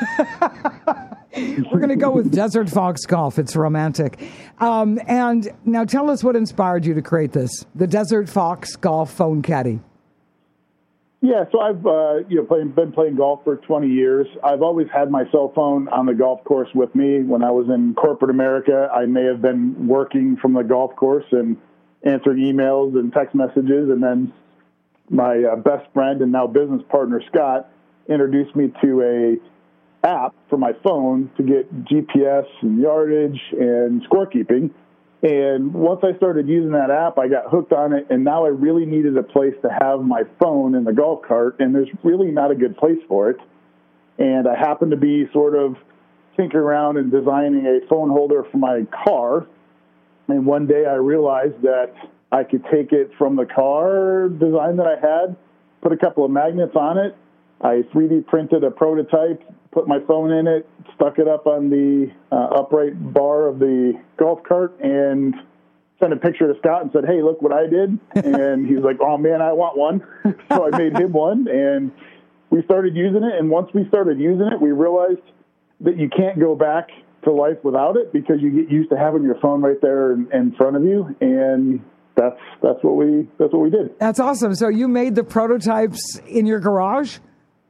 We're going to go with Desert Fox Golf. It's romantic. Um, and now tell us what inspired you to create this, the Desert Fox Golf Phone Caddy.
Yeah, so I've uh, you know playing, been playing golf for twenty years. I've always had my cell phone on the golf course with me. When I was in corporate America, I may have been working from the golf course and answering emails and text messages. And then my uh, best friend and now business partner, Scott, introduced me to a app for my phone to get G P S and yardage and scorekeeping. And once I started using that app, I got hooked on it, and now I really needed a place to have my phone in the golf cart, and there's really not a good place for it. And I happened to be sort of tinkering around and designing a phone holder for my car, and one day I realized that I could take it from the car design that I had, put a couple of magnets on it, I three D printed a prototype, put my phone in it, stuck it up on the uh, upright bar of the golf cart, and sent a picture to Scott and said, hey, look what I did. And he was like, oh, man, I want one. So I made him one, and we started using it. And once we started using it, we realized that you can't go back to life without it because you get used to having your phone right there in, in front of you. And that's that's what we that's what we did.
That's awesome. So you made the prototypes in your garage?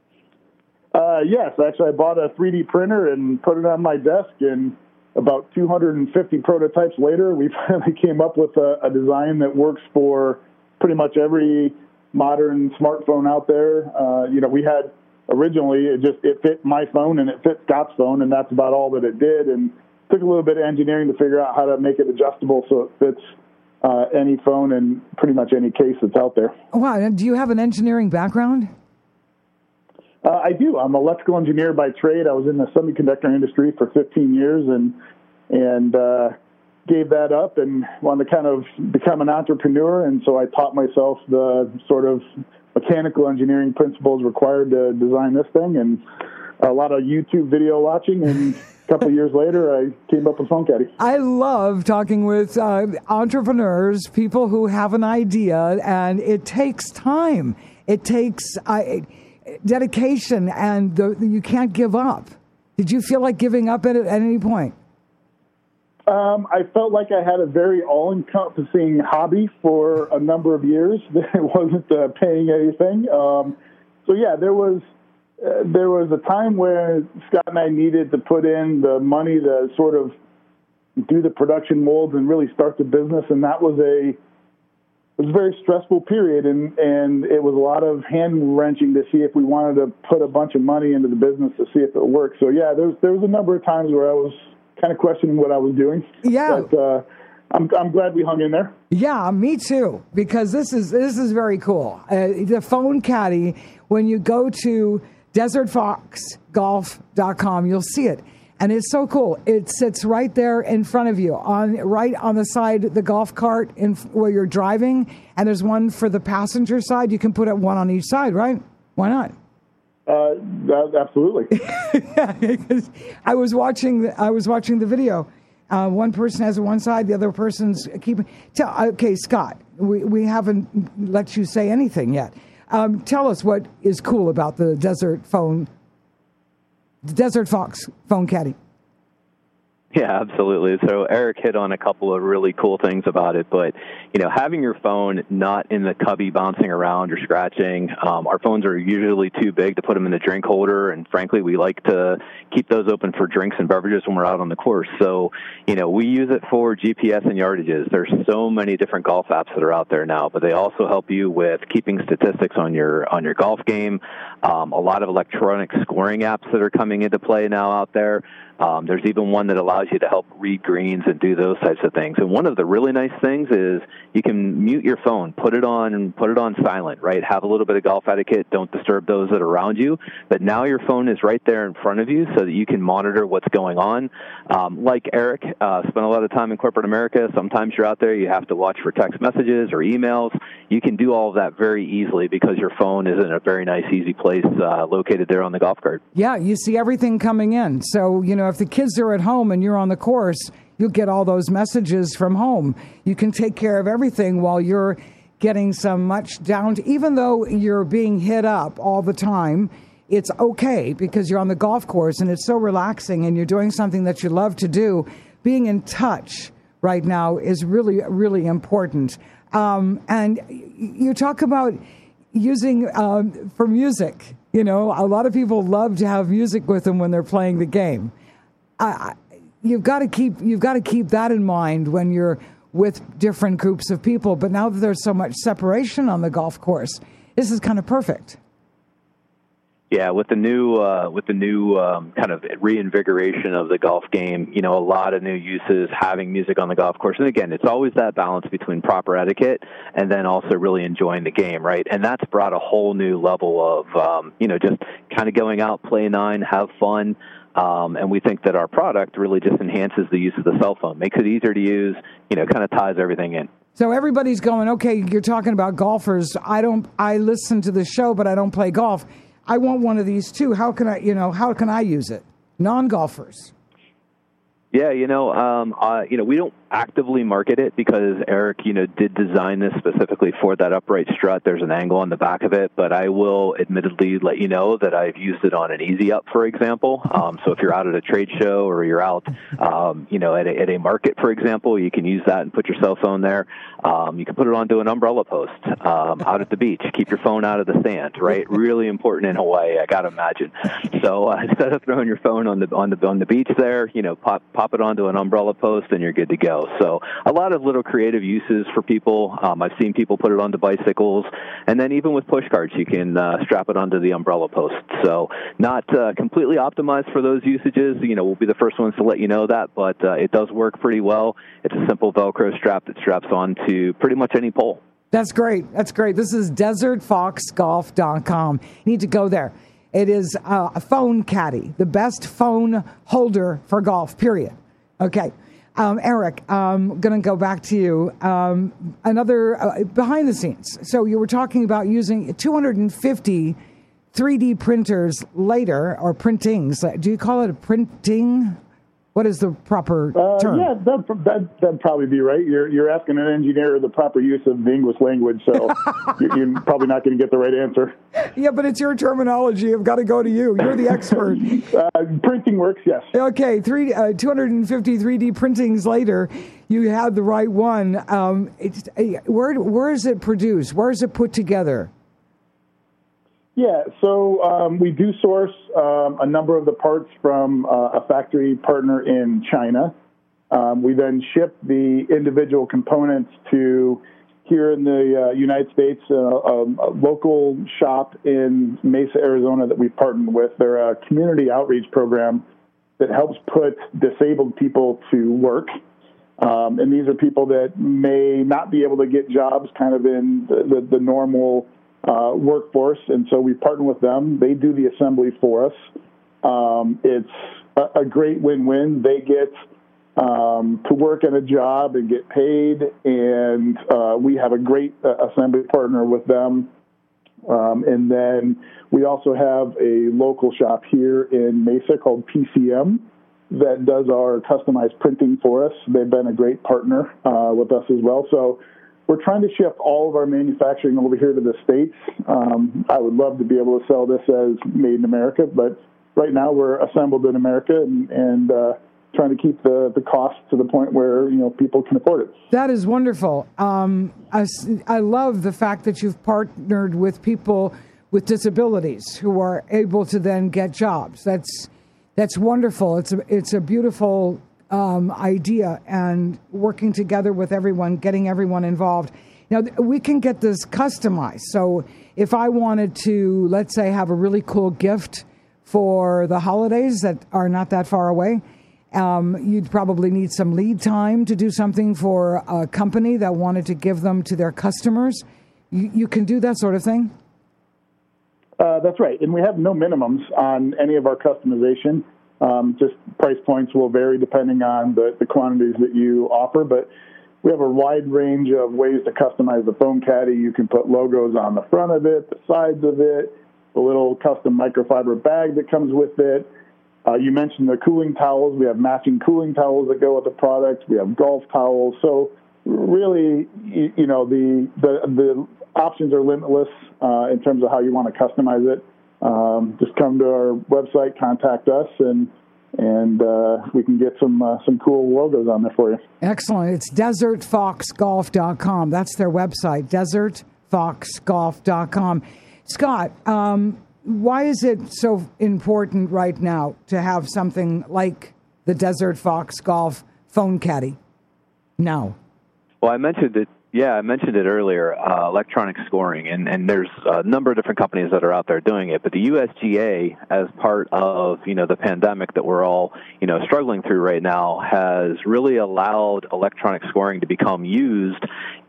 Uh, yes, actually, I bought a three D printer and put it on my desk, and about two hundred fifty prototypes later, we finally came up with a, a design that works for pretty much every modern smartphone out there. Uh, you know, we had originally, it just it fit my phone and it fit Scott's phone, and that's about all that it did, and it took a little bit of engineering to figure out how to make it adjustable so it fits uh, any phone and pretty much any case that's out there.
Wow, do you have an engineering background?
Uh, I do. I'm an electrical engineer by trade. I was in the semiconductor industry for fifteen years and and uh, gave that up and wanted to kind of become an entrepreneur. And so I taught myself the sort of mechanical engineering principles required to design this thing, and a lot of YouTube video watching. And a couple of years later, I came up with Phone Caddy.
I love talking with uh, entrepreneurs, people who have an idea, and it takes time. It takes... Uh, dedication, and the, you can't give up. Did you feel like giving up at, at any point?
Um, I felt like I had a very all-encompassing hobby for a number of years. It wasn't uh, paying anything. Um, so yeah, there was uh, there was a time where Scott and I needed to put in the money to sort of do the production molds and really start the business, and that was a It was a very stressful period, and, and it was a lot of hand-wrenching to see if we wanted to put a bunch of money into the business to see if it worked. So, yeah, there was, there was a number of times where I was kind of questioning what I was doing.
Yeah.
But uh, I'm, I'm glad we hung in there.
Yeah, me too, because this is this is very cool. Uh, the Phone Caddy, when you go to desert fox golf dot com, you'll see it. And it's so cool. It sits right there in front of you, on right on the side of the golf cart in, where you're driving. And there's one for the passenger side. You can put it one on each side, right? Why not?
Uh, absolutely.
Yeah, I was watching. The, I was watching the video. Uh, one person has one side, the other person's keeping. Tell, okay, Scott, we, we haven't let you say anything yet. Um, tell us what is cool about the Desert Phone, the Desert Fox Phone Caddy.
Yeah, absolutely. So Eric hit on a couple of really cool things about it, but, you know, having your phone not in the cubby bouncing around or scratching, um, our phones are usually too big to put them in the drink holder, and frankly, we like to keep those open for drinks and beverages when we're out on the course. So, you know, we use it for G P S and yardages. There's so many different golf apps that are out there now, but they also help you with keeping statistics on your on your golf game. Um, a lot of electronic scoring apps that are coming into play now out there. Um, there's even one that allows you to help read greens and do those types of things. And one of the really nice things is you can mute your phone, put it on, put it on silent, right? Have a little bit of golf etiquette. Don't disturb those that are around you. But now your phone is right there in front of you so that you can monitor what's going on. Um, like Eric, uh, spent a lot of time in corporate America. Sometimes you're out there, you have to watch for text messages or emails. You can do all of that very easily because your phone is in a very nice, easy place uh, located there on the golf cart.
Yeah, you see everything coming in. So, you know, if the kids are at home and you're on the course, you'll get all those messages from home. You can take care of everything while you're getting some much down to, even though you're being hit up all the time, it's okay because you're on the golf course and it's so relaxing and you're doing something that you love to do. Being in touch right now is really, really important. Um, and you talk about using um, for music. You know, a lot of people love to have music with them when they're playing the game. I, you've got to keep you've got to keep that in mind when you're with different groups of people. But now that there's so much separation on the golf course, this is kind of perfect.
Yeah, with the new uh, with the new um, kind of reinvigoration of the golf game, you know, a lot of new uses having music on the golf course. And again, it's always that balance between proper etiquette and then also really enjoying the game, right? And that's brought a whole new level of, um, you know, just kind of going out, play nine, have fun. Um, and we think that our product really just enhances the use of the cell phone, makes it easier to use, you know, kind of ties everything in.
So everybody's going, okay, you're talking about golfers. I don't, I listen to the show, but I don't play golf. I want one of these too. How can I, you know, how can I use it? Non-golfers.
Yeah, you know, um, uh, you know, we don't actively market it because Eric, you know, did design this specifically for that upright strut. There's an angle on the back of it, but I will admittedly let you know that I've used it on an Easy Up, for example. Um, so if you're out at a trade show or you're out, um, you know, at a, at a market, for example, you can use that and put your cell phone there. Um, you can put it onto an umbrella post um, out at the beach. Keep your phone out of the sand, right? Really important in Hawaii, I got to imagine. So uh, instead of throwing your phone on the on the on the beach there, you know, pop pop it onto an umbrella post and you're good to go. So a lot of little creative uses for people. Um, I've seen people put it onto bicycles, and then even with push carts, you can uh, strap it onto the umbrella post. So not uh, completely optimized for those usages. You know, we'll be the first ones to let you know that, but uh, it does work pretty well. It's a simple Velcro strap that straps onto pretty much any pole.
That's great. That's great. This is desert fox golf dot com. You need to go there. It is uh, a phone caddy, the best phone holder for golf, period. Okay. Um, Eric, I'm going to go back to you. Um, another uh, behind the scenes. So you were talking about using two hundred fifty three D printers later, or printings. Do you call it a printing? What is the proper
uh,
term?
Yeah, that, that, that'd probably be right. You're you're asking an engineer the proper use of the English language, so you're, you're probably not going to get the right answer.
Yeah, but it's your terminology. I've got to go to you. You're the expert.
uh, printing works, yes.
Okay, three, uh, two hundred fifty three D printings later, you had the right one. Um, it's, uh, where where is it produced? Where is it put together?
Yeah, so um, we do source um, a number of the parts from uh, a factory partner in China. Um, we then ship the individual components to here in the uh, United States, uh, um, a local shop in Mesa, Arizona that we partnered with. They're a community outreach program that helps put disabled people to work. Um, and these are people that may not be able to get jobs kind of in the, the, the normal Uh, workforce, and so we partner with them. They do the assembly for us. Um, it's a, a great win-win. They get um, to work at a job and get paid, and uh, we have a great uh, assembly partner with them. Um, and then we also have a local shop here in Mesa called P C M, that does our customized printing for us. They've been a great partner uh, with us as well. So we're trying to shift all of our manufacturing over here to the States. Um, I would love to be able to sell this as made in America, but right now we're assembled in America and, and uh, trying to keep the, the cost to the point where, you know, people can afford it.
That is wonderful. Um, I, I love the fact that you've partnered with people with disabilities who are able to then get jobs. That's that's wonderful. It's a, it's a beautiful um, idea, and working together with everyone, getting everyone involved. Now, we can get this customized. So if I wanted to, let's say, have a really cool gift for the holidays that are not that far away, Um, you'd probably need some lead time to do something for a company that wanted to give them to their customers. You, you can do that sort of thing?
Uh, that's right. And we have no minimums on any of our customization. Um, just price points will vary depending on the, the quantities that you offer. But we have a wide range of ways to customize the phone caddy. You can put logos on the front of it, the sides of it, the little custom microfiber bag that comes with it. Uh, you mentioned the cooling towels. We have matching cooling towels that go with the product. We have golf towels. So really, you, you know, the, the the options are limitless uh, in terms of how you want to customize it. Um, just come to our website, contact us, and and uh, we can get some uh, some cool logos on there for you.
Excellent. It's desert fox golf dot com. That's their website, desert fox golf dot com. Scott, um, why is it so important right now to have something like the Desert Fox Golf phone caddy now?
Well, I mentioned it. Yeah, I mentioned it earlier, uh, electronic scoring, and, and there's a number of different companies that are out there doing it. But the U S G A, as part of, you know, the pandemic that we're all, you know, struggling through right now, has really allowed electronic scoring to become used,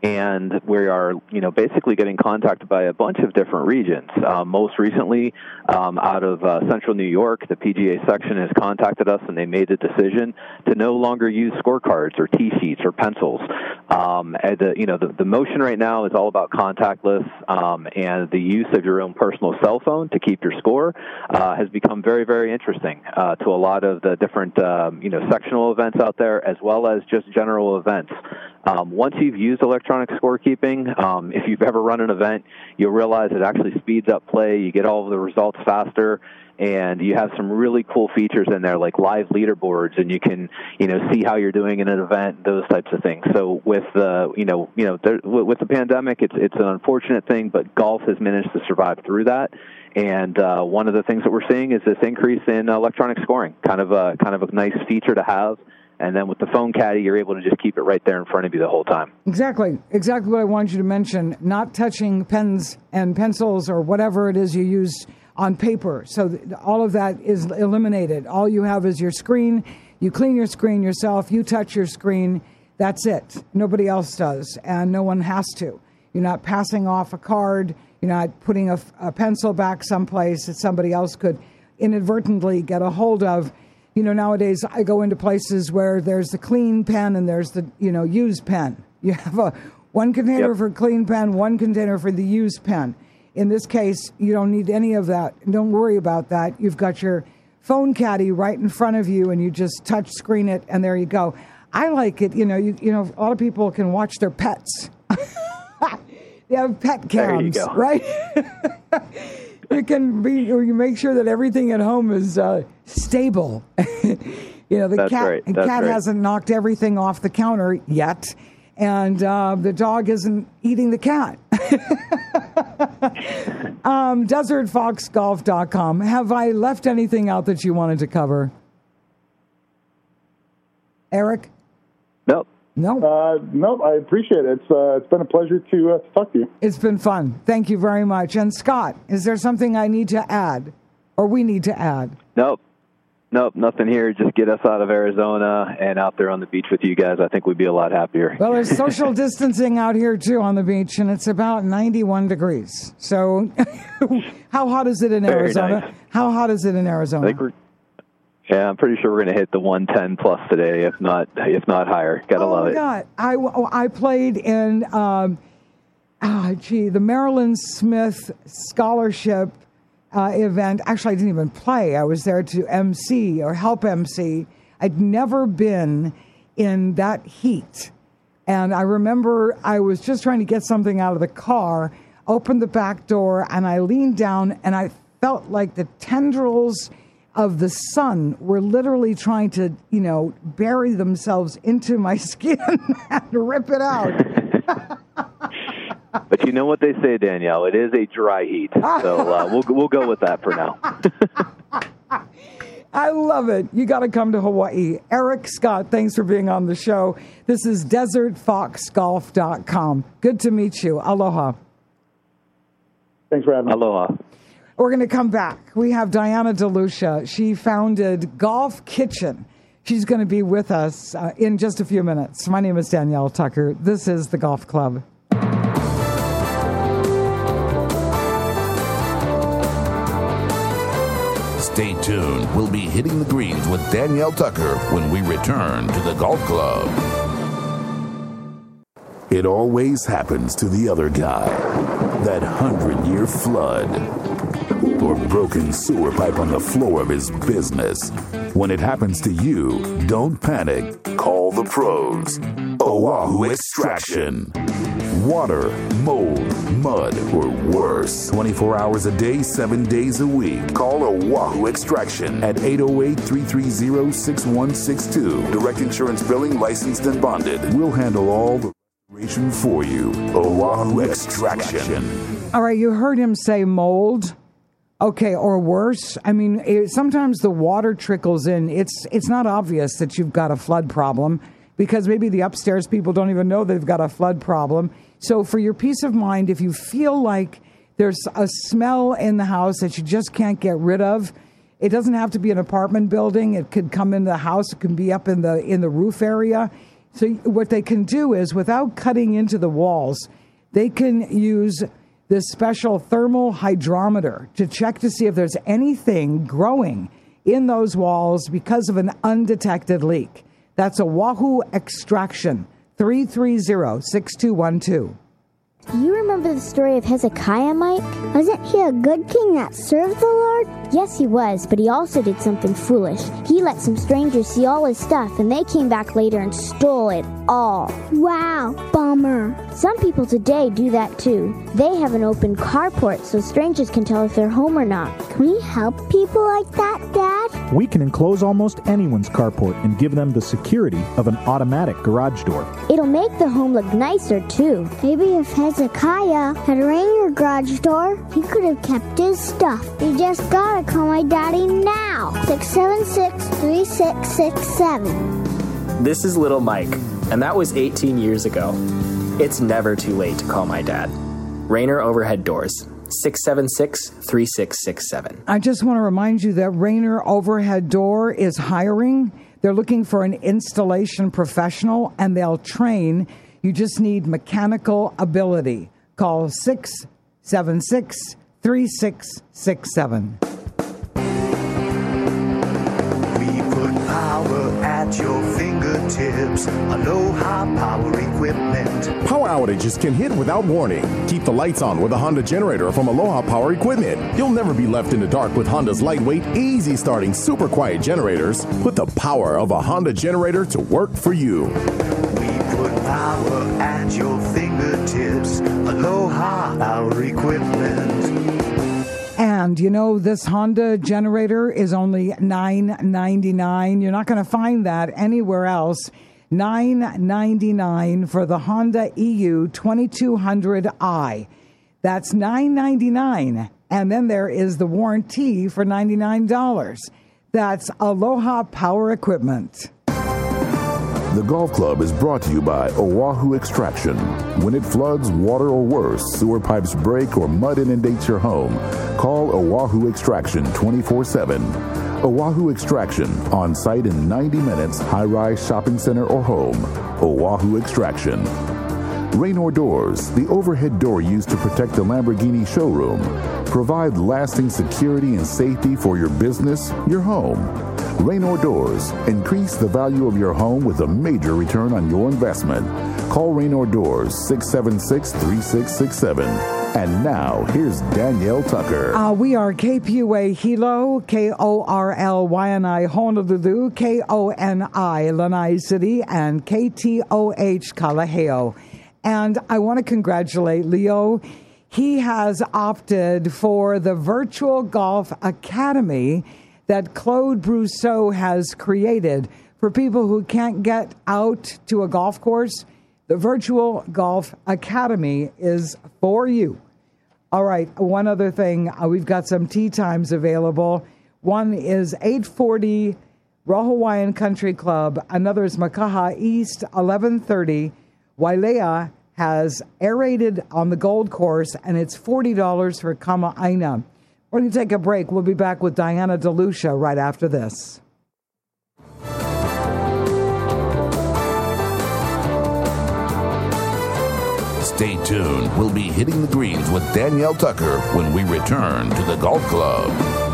and we are, you know, basically getting contacted by a bunch of different regions. Uh, most recently, um, out of uh, Central New York, the P G A section has contacted us, and they made the decision to no longer use scorecards or T-sheets or pencils. Um, and the, you know, the, the motion right now is all about contactless, um, and the use of your own personal cell phone to keep your score uh, has become very, very interesting uh, to a lot of the different, um, you know, sectional events out there, as well as just general events. Um, once you've used electronic scorekeeping, um, if you've ever run an event, you'll realize it actually speeds up play. You get all of the results faster, and you have some really cool features in there, like live leaderboards, and you can, you know, see how you're doing in an event, those types of things. So with the, you know, you know, there, with the pandemic, it's it's an unfortunate thing, but golf has managed to survive through that. And uh, one of the things that we're seeing is this increase in electronic scoring, kind of a kind of a nice feature to have. And then with the phone caddy, you're able to just keep it right there in front of you the whole time. Exactly.
Exactly what I wanted you to mention. Not touching pens and pencils or whatever it is you use on paper. So th- all of that is eliminated. All you have is your screen. You clean your screen yourself. You touch your screen. That's it. Nobody else does, and no one has to. You're not passing off a card. You're not putting a, a pencil back someplace that somebody else could inadvertently get a hold of. You know, nowadays I go into places where there's the clean pen and there's the, you know, used pen. You have a one container yep. for clean pen, one container for the used pen. In this case, you don't need any of that. Don't worry about that. You've got your phone caddy right in front of you, and you just touch screen it, and there you go. I like it. You know, you, you know, a lot of people can watch their pets. They have pet cams,
there you go.
Right? You can be, or you make sure that everything at home is uh, stable. You know, the
That's
cat,
right.
the
That's
cat
right.
hasn't knocked everything off the counter yet, and uh, the dog isn't eating the cat. um, desert fox golf dot com. Have I left anything out that you wanted to cover? Eric?
Nope.
No.
Uh, no, I appreciate it. It's uh, it's been a pleasure to, uh, to talk to you.
It's been fun. Thank you very much. And Scott, is there something I need to add, or we need to add?
Nope. Nope, nothing here. Just get us out of Arizona and out there on the beach with you guys. I think we'd be a lot happier.
Well, there's social distancing out here, too, on the beach, and it's about ninety-one degrees. So how hot is it in
Very
Arizona?
nice.
How hot is it in Arizona?
I think we're, yeah, I'm pretty sure we're going to hit the one ten plus today, if not if not higher. Gotta
oh
love
my
it.
God. I, I played in, um, oh, gee, the Marilyn Smith Scholarship Uh, event. Actually, I didn't even play. I was there to M C or help M C I'd never been in that heat. And I remember I was just trying to get something out of the car, opened the back door, and I leaned down, and I felt like the tendrils of the sun were literally trying to, you know, bury themselves into my skin and rip it out.
But you know what they say, Danielle? It is a dry heat, so uh, we'll we'll go with that for now.
I love it. You got to come to Hawaii. Eric Scott, thanks for being on the show. This is desert fox golf dot com. Good to meet you. Aloha.
Thanks for having me.
Aloha.
We're going to come back. We have Diana DeLucia. She founded Golf Kitchen. She's going to be with us uh, in just a few minutes. My name is Danielle Tucker. This is The Golf Club.
Stay tuned. We'll be hitting the greens with Danielle Tucker when we return to the Golf Club. It always happens to the other guy. That hundred-year flood. Or broken sewer pipe on the floor of his business. When it happens to you, don't panic. Call the pros. Oahu Extraction. Water, mold, mud, or worse. twenty-four hours a day, seven days a week. Call Oahu Extraction at eight oh eight, three three zero, six one six two. Direct insurance billing, licensed and bonded. We'll handle all the restoration for you. Oahu Extraction.
All right, you heard him say mold. Okay, or worse. I mean, it, sometimes the water trickles in. It's it's not obvious that you've got a flood problem because maybe the upstairs people don't even know they've got a flood problem. So for your peace of mind, if you feel like there's a smell in the house that you just can't get rid of, it doesn't have to be an apartment building. It could come in the house. It can be up in the in the roof area. So what they can do is, without cutting into the walls, they can use this special thermal hydrometer to check to see if there's anything growing in those walls because of an undetected leak. That's Oahu Extraction, three three zero, six two one two.
Do you remember the story of Hezekiah, Mike? Wasn't he a good king that served the Lord? Yes, he was, but he also did something foolish. He let some strangers see all his stuff, and they came back later and stole it all. Wow, bummer. Some people today do that too. They have an open carport so strangers can tell if they're home or not. Can we help people like that, Dad?
We can enclose almost anyone's carport and give them the security of an automatic garage door.
It'll make the home look nicer too. Maybe if Hezekiah had rang your garage door, he could have kept his stuff. You just gotta call my daddy now. six seven six, three six six seven.
This is Little Mike, and that was eighteen years ago. It's never too late to call my dad. Rainer Overhead Doors, six seven six, three six six seven.
I just want to remind you that Rainer Overhead Door is hiring. They're looking for an installation professional, and they'll train. You just need mechanical ability. Call six seven six, three six six seven.
We put power at your fingertips. Aloha Power Equipment.
Power outages can hit without warning. Keep the lights on with a Honda generator from Aloha Power Equipment. You'll never be left in the dark with Honda's lightweight, easy starting, super quiet generators. Put the power of a Honda generator to work for you.
Power at your fingertips. Aloha Power Equipment.
And, you know, this Honda generator is only nine ninety-nine. You're not going to find that anywhere else. nine ninety-nine for the Honda E U twenty-two hundred i. That's nine ninety-nine. And then there is the warranty for ninety-nine dollars. That's Aloha Power Equipment.
The Golf Club is brought to you by Oahu Extraction. When it floods, water or worse, sewer pipes break, or mud inundates your home, call Oahu Extraction twenty-four seven. Oahu Extraction, on site in ninety minutes, high-rise shopping center or home. Oahu Extraction. Raynor Doors, the overhead door used to protect the Lamborghini showroom. Provide lasting security and safety for your business, your home. Raynor Doors, increase the value of your home with a major return on your investment. Call Raynor Doors, six seven six, three six six seven. And now, here's Danielle Tucker.
Uh, we are K P U A Hilo, K O R L Y N I Honolulu, K O N I Lanai City, and K T O H Kalaheo. And I want to congratulate Leo. He has opted for the Virtual Golf Academy that Claude Brousseau has created for people who can't get out to a golf course. The Virtual Golf Academy is for you. All right, one other thing. Uh, we've got some tee times available. One is eight forty Raw Hawaiian Country Club. Another is Makaha East, eleven thirty. Wailea has aerated on the Gold Course, and it's forty dollars for Kama'aina. We're going to take a break. We'll be back with Diana DeLucia right after this.
Stay tuned. We'll be hitting the greens with Danielle Tucker when we return to the Golf Club.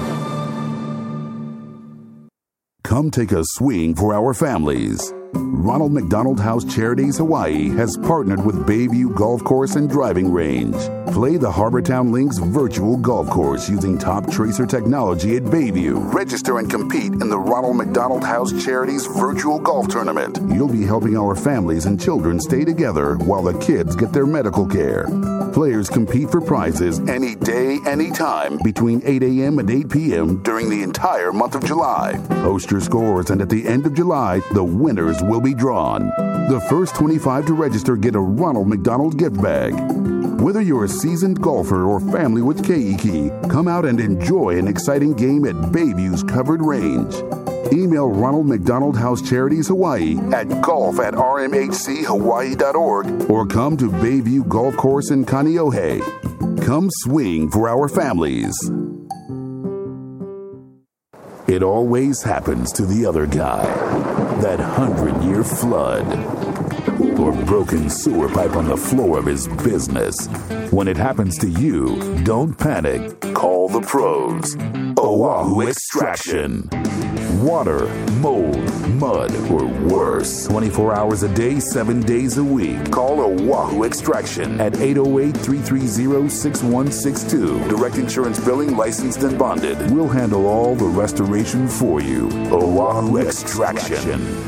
Come take a swing for our families. Ronald McDonald House Charities Hawaii has partnered with Bayview Golf Course and Driving Range. Play the Harbortown Links virtual golf course using Top Tracer technology at Bayview. Register and compete in the Ronald McDonald House Charities virtual golf tournament. You'll be helping our families and children stay together while the kids get their medical care. Players compete for prizes any day, anytime between eight a.m. and eight p.m. during the entire month of July. Post your scores, and at the end of July, the winners will be drawn. The first twenty-five to register get a Ronald McDonald gift bag. Whether you're a seasoned golfer or family with Keiki, come out and enjoy an exciting game at Bayview's covered range. Email Ronald McDonald House Charities Hawaii at golf at r m h c hawaii dot org or come to Bayview Golf Course in Kaneohe. Come swing for our families. It always happens to the other guy. That hundred-year flood. Or broken sewer pipe on the floor of his business. When it happens to you, don't panic. Call the pros. Oahu Extraction. Water, mold, mud, or worse. twenty-four hours a day, seven days a week. Call Oahu Extraction at eight oh eight, three three zero, six one six two. Direct insurance billing, licensed and bonded. We'll handle all the restoration for you. Oahu Extraction.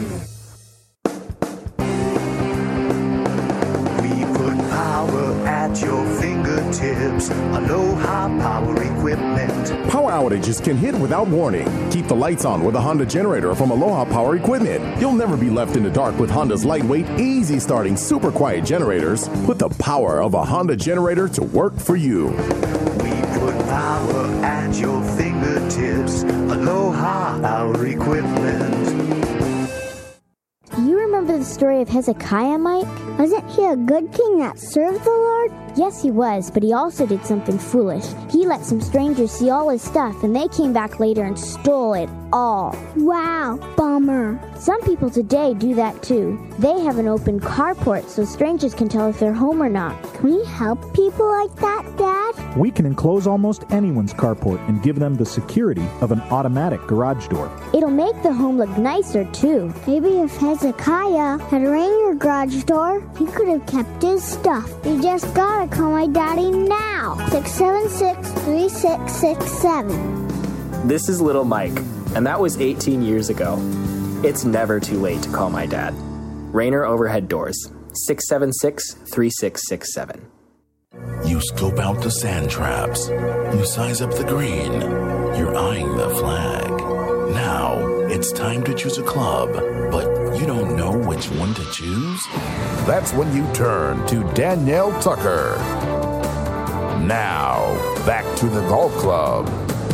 At your fingertips, Aloha Power Equipment.
Power outages can hit without warning. Keep the lights on with a Honda generator from Aloha Power Equipment. You'll never be left in the dark with Honda's lightweight, easy starting, super quiet generators. Put the power of a Honda generator to work for you.
We put power at your fingertips, Aloha Power Equipment.
Do you remember the story of Hezekiah, Mike?
Wasn't he a good king that served the Lord?
Yes, he was, but he also did something foolish. He let some strangers see all his stuff, and they came back later and stole it all.
Wow, bummer.
Some people today do that too. They have an open carport so strangers can tell if they're home or not.
Can we help people like that, Dad?
We can enclose almost anyone's carport and give them the security of an automatic garage door.
It'll make the home look nicer too.
Maybe if Hezekiah had rang your garage door, he could have kept his stuff. You just gotta call my daddy now. six seven six, three six six seven.
This is Little Mike, and that was eighteen years ago. It's never too late to call my dad. Rainer Overhead Doors, six seven six, three six six seven.
You scope out the sand traps. You size up the green. You're eyeing the flag. Now, it's time to choose a club, but you don't know which one to choose? That's when you turn to Danielle Tucker. Now, back to the Golf Club.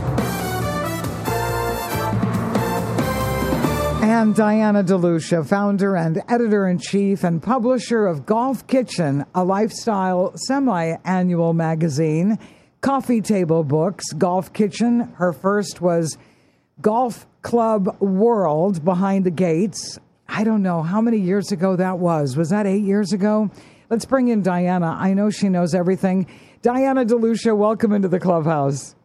And Diana DeLucia, founder and editor-in-chief and publisher of Golf Kitchen, a lifestyle semi-annual magazine, coffee table books, Golf Kitchen. Her first was Golf Club World, Behind the Gates. I don't know how many years ago that was. Was that eight years ago? Let's bring in Diana. I know she knows everything. Diana DeLucia, welcome into the clubhouse.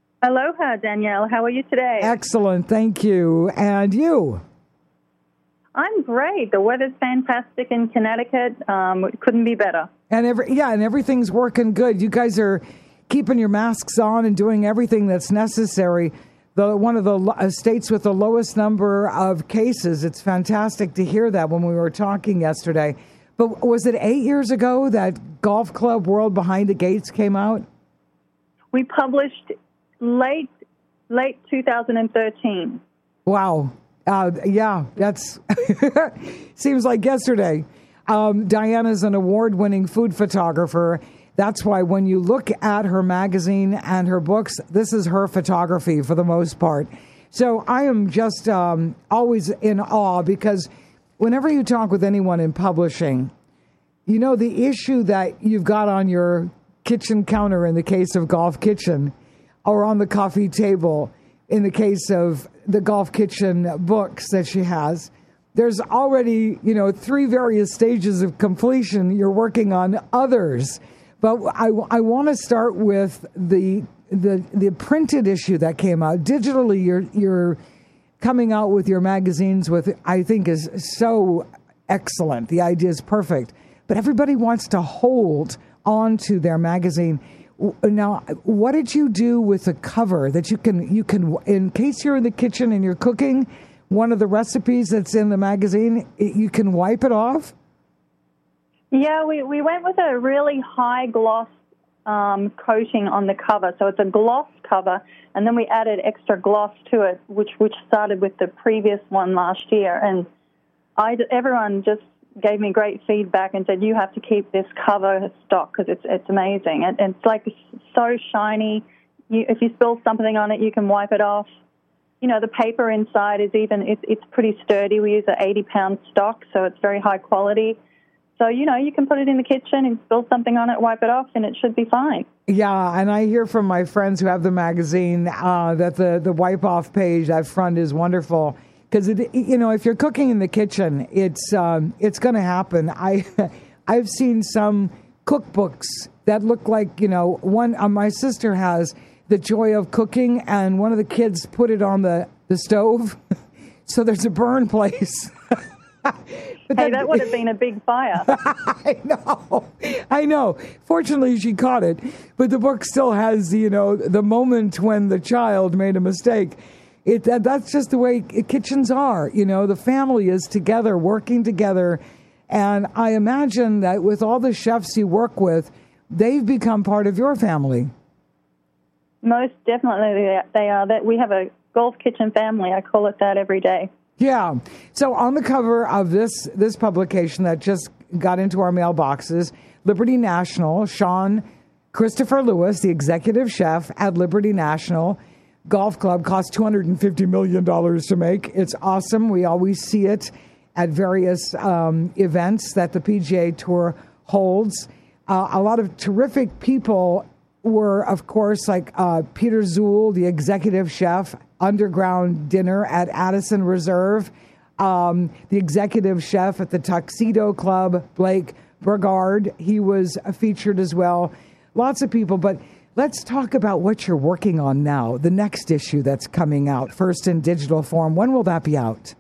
Aloha, Danielle. How are you today?
Excellent. Thank you. And you?
I'm great. The weather's fantastic in Connecticut. Um, it couldn't be better.
And every yeah, and everything's working good. You guys are keeping your masks on and doing everything that's necessary. The one of the uh, states with the lowest number of cases. It's fantastic to hear that when we were talking yesterday. But was it eight years ago that Golf Club World Behind the Gates came out?
We published late late two thousand thirteen.
Wow. Uh, yeah, that's seems like yesterday. Um, Diana's an award-winning food photographer. That's why when you look at her magazine and her books, this is her photography for the most part. So I am just um, always in awe because whenever you talk with anyone in publishing, you know, the issue that you've got on your kitchen counter in the case of Golf Kitchen or on the coffee table in the case of the Golf Kitchen books that she has, there's already, you know, three various stages of completion. You're working on others. But I, I want to start with the, the the printed issue that came out. Digitally, you're you're coming out with your magazines with, I think, is so excellent. The idea is perfect. But everybody wants to hold on to their magazine. Now, what did you do with the cover that you can, you can, in case you're in the kitchen and you're cooking, one of the recipes that's in the magazine, you can wipe it off?
Yeah, we, we went with a really high gloss um, coating on the cover. So it's a gloss cover, and then we added extra gloss to it, which which started with the previous one last year. And I, everyone just gave me great feedback and said, you have to keep this cover stock because it's it's amazing. And, and it's like so shiny. You, if you spill something on it, you can wipe it off. You know, the paper inside is even, it's, it's pretty sturdy. We use an eighty pound stock, so it's very high quality. So, you know, you can put it in the kitchen and spill something on it, wipe it off, and it should be fine.
Yeah, and I hear from my friends who have the magazine uh, that the, the wipe-off page, that front is wonderful. Because, you know, if you're cooking in the kitchen, it's um, it's going to happen. I, I've seen some cookbooks that look like, you know, one uh, my sister has The Joy of Cooking, and one of the kids put it on the, the stove. So there's a burn place.
But hey, that would have been a big fire.
I know. I know. Fortunately, she caught it. But the book still has, you know, the moment when the child made a mistake. It that, That's just the way kitchens are. You know, the family is together, working together. And I imagine that with all the chefs you work with, they've become part of your family.
Most definitely they are. That we have a Golf Kitchen family. I call it that every day.
Yeah. So on the cover of this this publication that just got into our mailboxes, Liberty National, Sean Christopher Lewis, the executive chef at Liberty National Golf Club, cost two hundred fifty million dollars to make. It's awesome. We always see it at various um, events that the P G A Tour holds. Uh, a lot of terrific people were, of course, like uh, Peter Zuhl, the executive chef, Underground Dinner at Addison Reserve, um, the executive chef at the Tuxedo Club, Blake Burgard. He was featured as well. Lots of people, but let's talk about what you're working on now, the next issue that's coming out, first in digital form. When will that be out?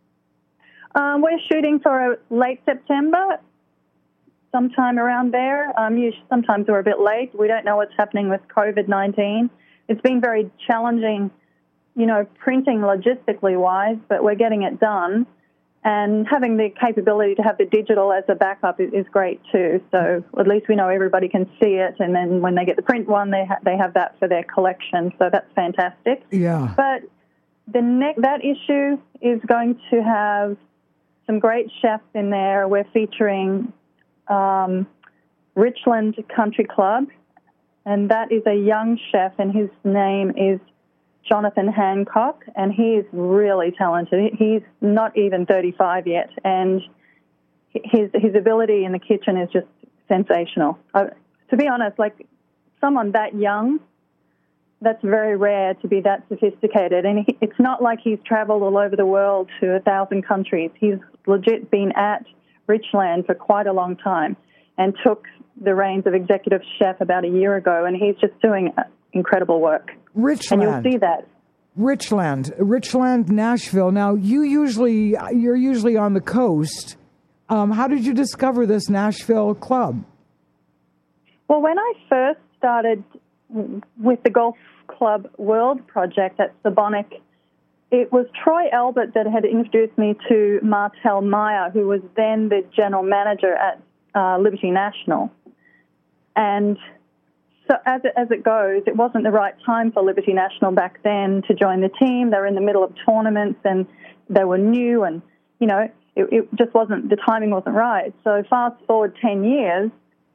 Um, we're shooting for late September, sometime around there. Um, you, sometimes we're a bit late. We don't know what's happening with COVID nineteen. It's been very challenging, you know, printing logistically wise, but we're getting it done. And having the capability to have the digital as a backup is, is great too. So at least we know everybody can see it, and then when they get the print one, they ha- they have that for their collection. So that's fantastic.
Yeah.
But the ne- that issue is going to have some great chefs in there. We're featuring um, Richland Country Club, and that is a young chef, and his name is Jonathan Hancock, and he is really talented. He's not even thirty-five yet, and his his ability in the kitchen is just sensational. Uh, to be honest, like someone that young, that's very rare to be that sophisticated. And he, it's not like he's traveled all over the world to a thousand countries. He's legit been at Richland for quite a long time and took the reins of executive chef about a year ago, and he's just doing incredible work.
Richland.
And you'll see that.
Richland, Richland, Nashville. Now, you usually you're usually on the coast. Um, how did you discover this Nashville club?
Well, when I first started with the Golf Club World Project at Sabonic, it was Troy Albert that had introduced me to Martel Meyer, who was then the general manager at uh, Liberty National. And so as it, as it goes, it wasn't the right time for Liberty National back then to join the team. They were in the middle of tournaments and they were new and, you know, it, it just wasn't, the timing wasn't right. So fast forward ten years,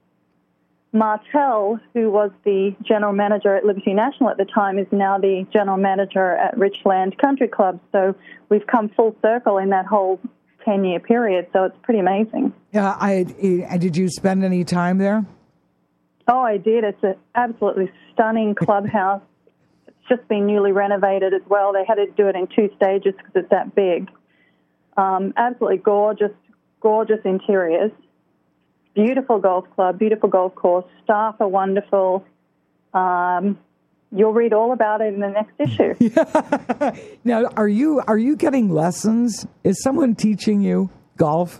Martel, who was the general manager at Liberty National at the time, is now the general manager at Richland Country Club. So we've come full circle in that whole ten-year period, so it's pretty amazing.
Yeah, I, I did you spend any time there?
Oh, I did. It's an absolutely stunning clubhouse. It's just been newly renovated as well. They had to do it in two stages because it's that big. Um, absolutely gorgeous, gorgeous interiors. Beautiful golf club, beautiful golf course. Staff are wonderful. Um, you'll read all about it in the next issue.
Yeah. Now, are you are you getting lessons? Is someone teaching you golf?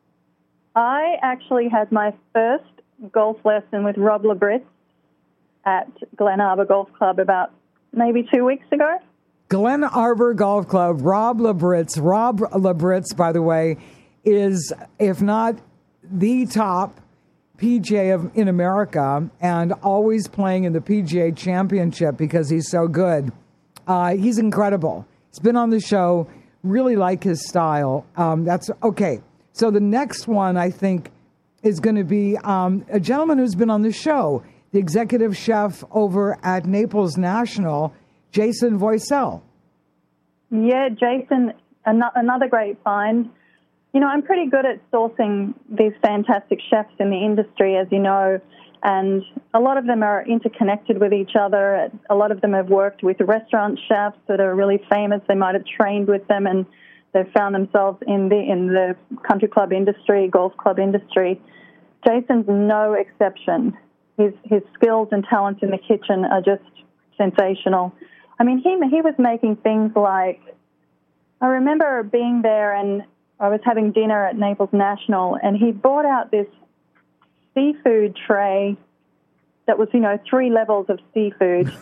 I actually had my first golf lesson with Rob Labritz at Glen Arbor Golf Club about maybe two weeks ago.
Glen Arbor Golf Club, Rob Labritz. Rob Labritz, by the way, is, if not the top P G A of, in America, and always playing in the P G A Championship because he's so good. Uh, he's incredible. He's been on the show. Really like his style. Um, that's okay. So the next one, I think, is going to be um, a gentleman who's been on the show, the executive chef over at Naples National, Jason Voisel.
Yeah, Jason, an- another great find. You know, I'm pretty good at sourcing these fantastic chefs in the industry, as you know, and a lot of them are interconnected with each other. A lot of them have worked with restaurant chefs that are really famous. They might have trained with them, and they've found themselves in the in the country club industry, golf club industry. Jason's no exception. His his skills and talents in the kitchen are just sensational. I mean, he he was making things like, I remember being there and I was having dinner at Naples National, and he brought out this seafood tray that was, you know, three levels of seafood.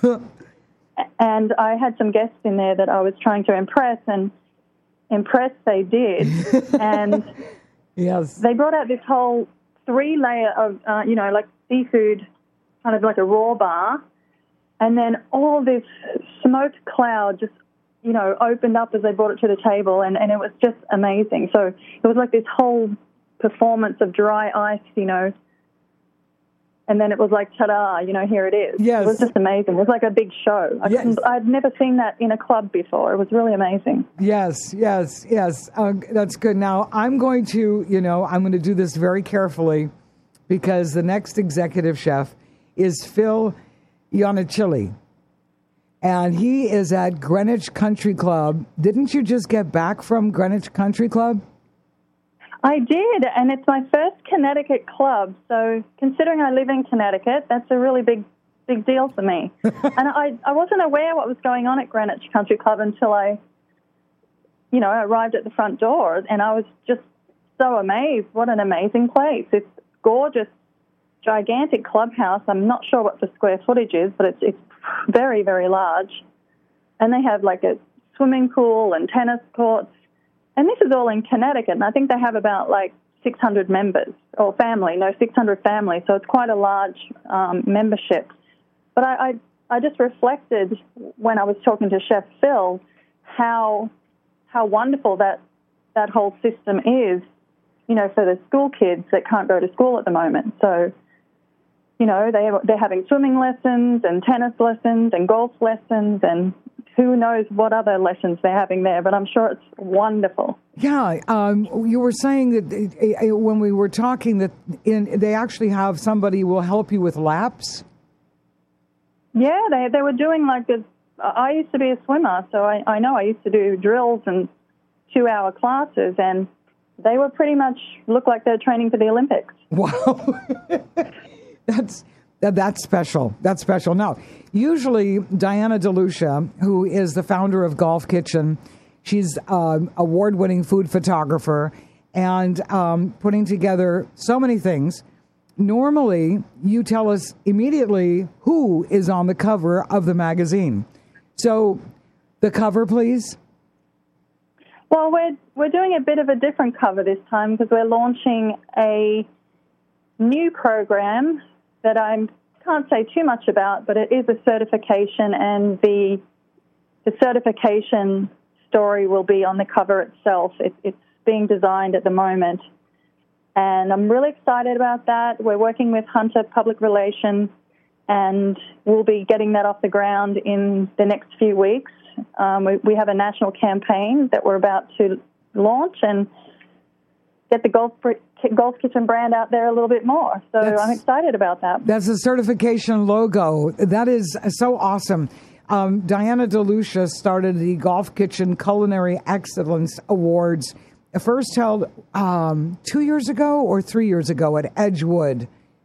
And I had some guests in there that I was trying to impress, and impress they did. And
yes,
they brought out this whole three layer of, uh, you know, like seafood, kind of like a raw bar. And then all this smoked cloud just, you know, opened up as they brought it to the table, and, and it was just amazing. So it was like this whole performance of dry ice, you know, and then it was like, ta-da, you know, here it is.
Yes.
It was just amazing. It was like a big show. I
yes.
I'd never seen that in a club before. It was really amazing.
Yes, yes, yes. Uh, that's good. Now, I'm going to, you know, I'm going to do this very carefully because the next executive chef is Phil Iannucci. And he is at Greenwich Country Club. Didn't you just get back from Greenwich Country Club?
I did, and it's my first Connecticut club. So considering I live in Connecticut, that's a really big, big deal for me. And I, I wasn't aware what was going on at Greenwich Country Club until I, you know, arrived at the front door, and I was just so amazed. What an amazing place. It's gorgeous, gigantic clubhouse. I'm not sure what the square footage is, but it's it's very, very large. And they have like a swimming pool and tennis courts. And this is all in Connecticut, and I think they have about like six hundred members, or family, no, six hundred families, so it's quite a large um, membership. But I, I, I just reflected when I was talking to Chef Phil how how wonderful that, that whole system is, you know, for the school kids that can't go to school at the moment. So, you know, they, they're having swimming lessons and tennis lessons and golf lessons and who knows what other lessons they're having there, but I'm sure it's wonderful.
Yeah, um, you were saying that uh, when we were talking that in, they actually have somebody who will help you with laps?
Yeah, they they were doing like this. I used to be a swimmer, so I, I know I used to do drills and two-hour classes, and they were pretty much looked like they're training for the Olympics.
Wow. That's That, that's special. That's special. Now, usually Diana DeLucia, who is the founder of Golf Kitchen, she's an award-winning food photographer and um, putting together so many things. Normally, you tell us immediately who is on the cover of the magazine. So, the cover, please.
Well, we're we're doing a bit of a different cover this time because we're launching a new program that I can't say too much about, but it is a certification, and the the certification story will be on the cover itself. It, it's being designed at the moment, and I'm really excited about that. We're working with Hunter Public Relations, and we'll be getting that off the ground in the next few weeks. Um, we, we have a national campaign that we're about to launch and get the Golf Golf Kitchen brand out there a little bit more. So that's, I'm excited about that.
That's a certification logo. That is so awesome. Um, Diana DeLucia started the Golf Kitchen Culinary Excellence Awards, first held um, two years ago or three years ago at Edgewood.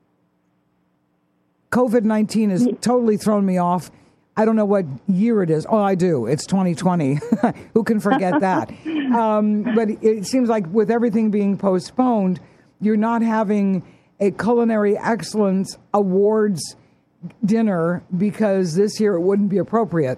COVID nineteen has totally thrown me off. I don't know what year it is. Oh, I do. It's twenty twenty. Who can forget that? Um, but it seems like with everything being postponed, you're not having a Culinary Excellence Awards dinner because this year it wouldn't be appropriate.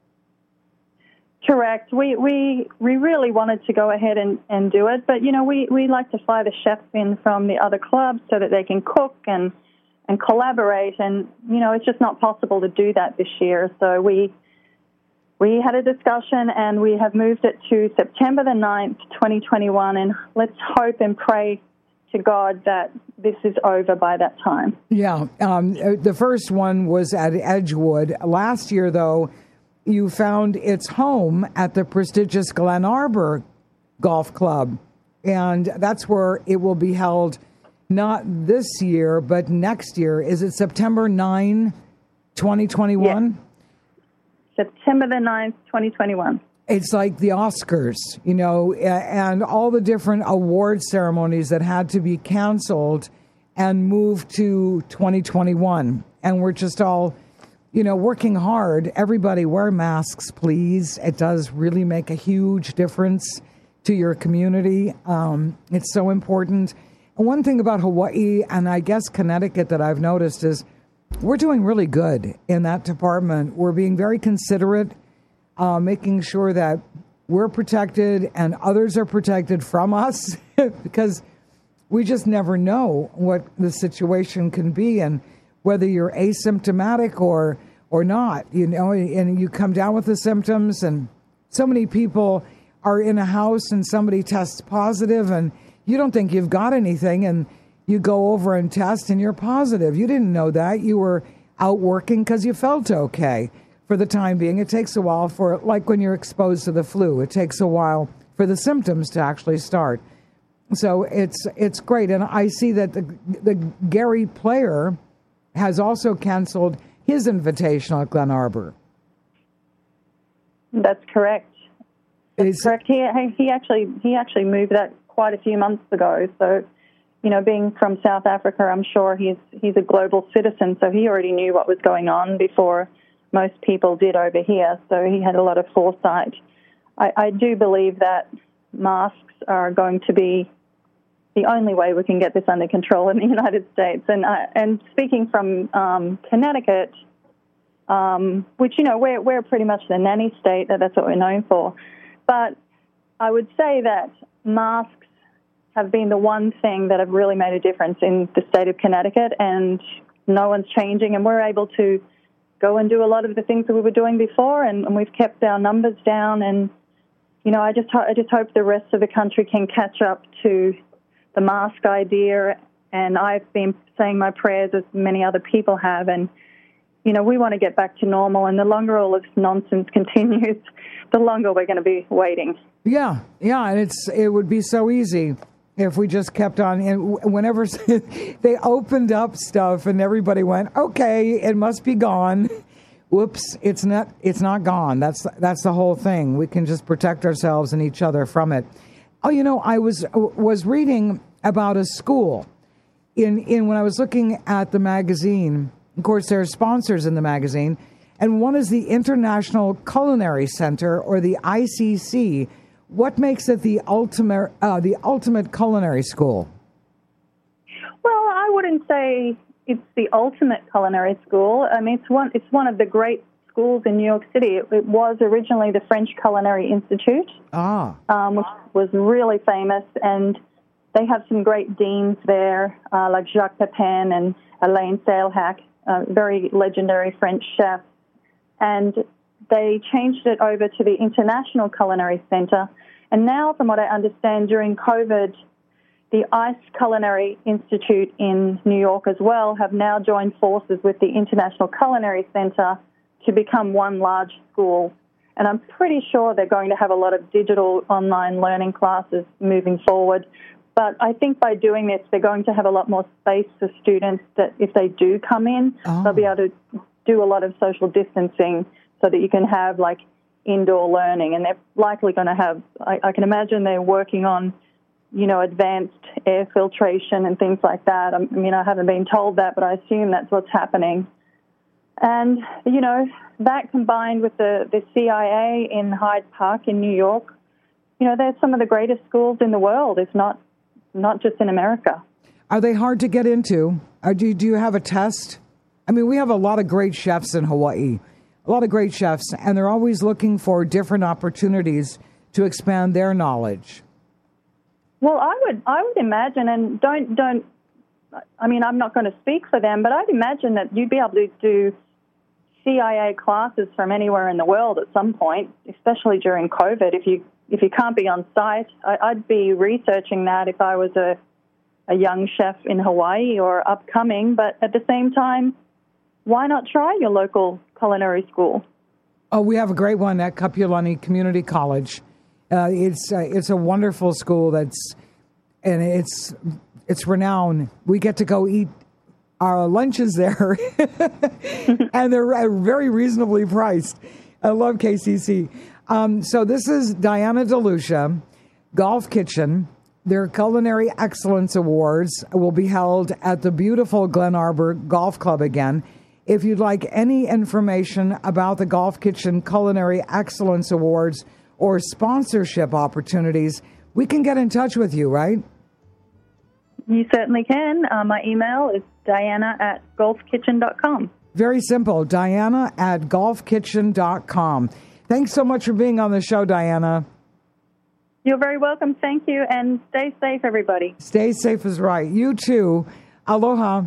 Correct. We we we really wanted to go ahead and, and do it, but, you know, we, we like to fly the chefs in from the other clubs so that they can cook and and collaborate, and, you know, it's just not possible to do that this year. So we we had a discussion, and we have moved it to September the ninth, twenty twenty-one, and let's hope and pray to God that this is over by that time.
Yeah. Um, the first one was at Edgewood. Last year, though, you found its home at the prestigious Glen Arbor Golf Club, and that's where it will be held. Not this year, but next year. Is it September ninth, twenty twenty-one?
Yes. September the ninth, twenty twenty-one.
It's like the Oscars, you know, and all the different award ceremonies that had to be canceled and moved to twenty twenty-one. And we're just all, you know, working hard. Everybody wear masks, please. It does really make a huge difference to your community. Um, it's so important. One thing about Hawaii and I guess Connecticut that I've noticed is we're doing really good in that department. We're being very considerate, uh, making sure that we're protected and others are protected from us because we just never know what the situation can be and whether you're asymptomatic or or not, you know, and you come down with the symptoms, and so many people are in a house and somebody tests positive and you don't think you've got anything, and you go over and test, and you're positive. You didn't know that. You were out working because you felt okay for the time being. It takes a while for, like when you're exposed to the flu, it takes a while for the symptoms to actually start. So it's it's great. And I see that the, the Gary Player has also canceled his invitational at Glen Arbor.
That's correct. That's it's, correct. He, he actually he actually moved that quite a few months ago. So, you know, being from South Africa, I'm sure he's he's a global citizen, so he already knew what was going on before most people did over here. So he had a lot of foresight. I, I do believe that masks are going to be the only way we can get this under control in the United States. And uh, and speaking from um, Connecticut, um, which, you know, we're we're pretty much the nanny state. That's what we're known for. But I would say that masks have been the one thing that have really made a difference in the state of Connecticut, and no one's changing, and we're able to go and do a lot of the things that we were doing before, and, and we've kept our numbers down, and, you know, I just, ho- I just hope the rest of the country can catch up to the mask idea, and I've been saying my prayers as many other people have, and, you know, we want to get back to normal, and the longer all this nonsense continues, the longer we're going to be waiting.
Yeah, yeah, and it's it would be so easy if we just kept on. And whenever they opened up stuff and everybody went, okay, it must be gone. Whoops, it's not. It's not gone. That's that's the whole thing. We can just protect ourselves and each other from it. Oh, you know, I was was reading about a school in in when I was looking at the magazine. Of course, there are sponsors in the magazine, and one is the International Culinary Center, or the I C C. What makes it the ultimate, uh, the ultimate culinary school?
Well, I wouldn't say it's the ultimate culinary school. I mean, it's one it's one of the great schools in New York City. It, it was originally the French Culinary Institute,
ah.
um, which was really famous, and they have some great deans there, uh, like Jacques Pepin and Elaine Sailhack, uh, very legendary French chefs. And they changed it over to the International Culinary Center. And now, from what I understand, during COVID, the ICE Culinary Institute in New York as well have now joined forces with the International Culinary Center to become one large school. And I'm pretty sure they're going to have a lot of digital online learning classes moving forward. But I think by doing this, they're going to have a lot more space for students that if they do come in, oh. they'll be able to do a lot of social distancing so that you can have, like, indoor learning. And they're likely going to have, I, I can imagine they're working on, you know, advanced air filtration and things like that. I mean, I haven't been told that, but I assume that's what's happening. And, you know, that combined with the, the C I A in Hyde Park in New York, you know, they're some of the greatest schools in the world, if not not just in America.
Are they hard to get into? Or do, do you have a test? I mean, we have a lot of great chefs in Hawaii, a lot of great chefs, and they're always looking for different opportunities to expand their knowledge.
Well, I would I would imagine, and don't, don't I mean, I'm not going to speak for them, but I'd imagine that you'd be able to do C I A classes from anywhere in the world at some point, especially during COVID. If you if you can't be on site, I, I'd be researching that if I was a, a young chef in Hawaii or upcoming. But at the same time, why not try your local culinary school?
Oh, we have a great one at Kapiolani Community College. Uh, it's uh, it's a wonderful school that's, and it's it's renowned. We get to go eat our lunches there, and they're very reasonably priced. I love K C C. Um, so this is Diana DeLucia, Golf Kitchen. Their Culinary Excellence Awards will be held at the beautiful Glen Arbor Golf Club again. If you'd like any information about the Golf Kitchen Culinary Excellence Awards or sponsorship opportunities, we can get in touch with you, right?
You certainly can. Uh, my email is diana at golf kitchen dot com.
Very simple, diana at golf kitchen dot com. Thanks so much for being on the show, Diana.
You're very welcome. Thank you, and stay safe, everybody.
Stay safe is right. You too. Aloha.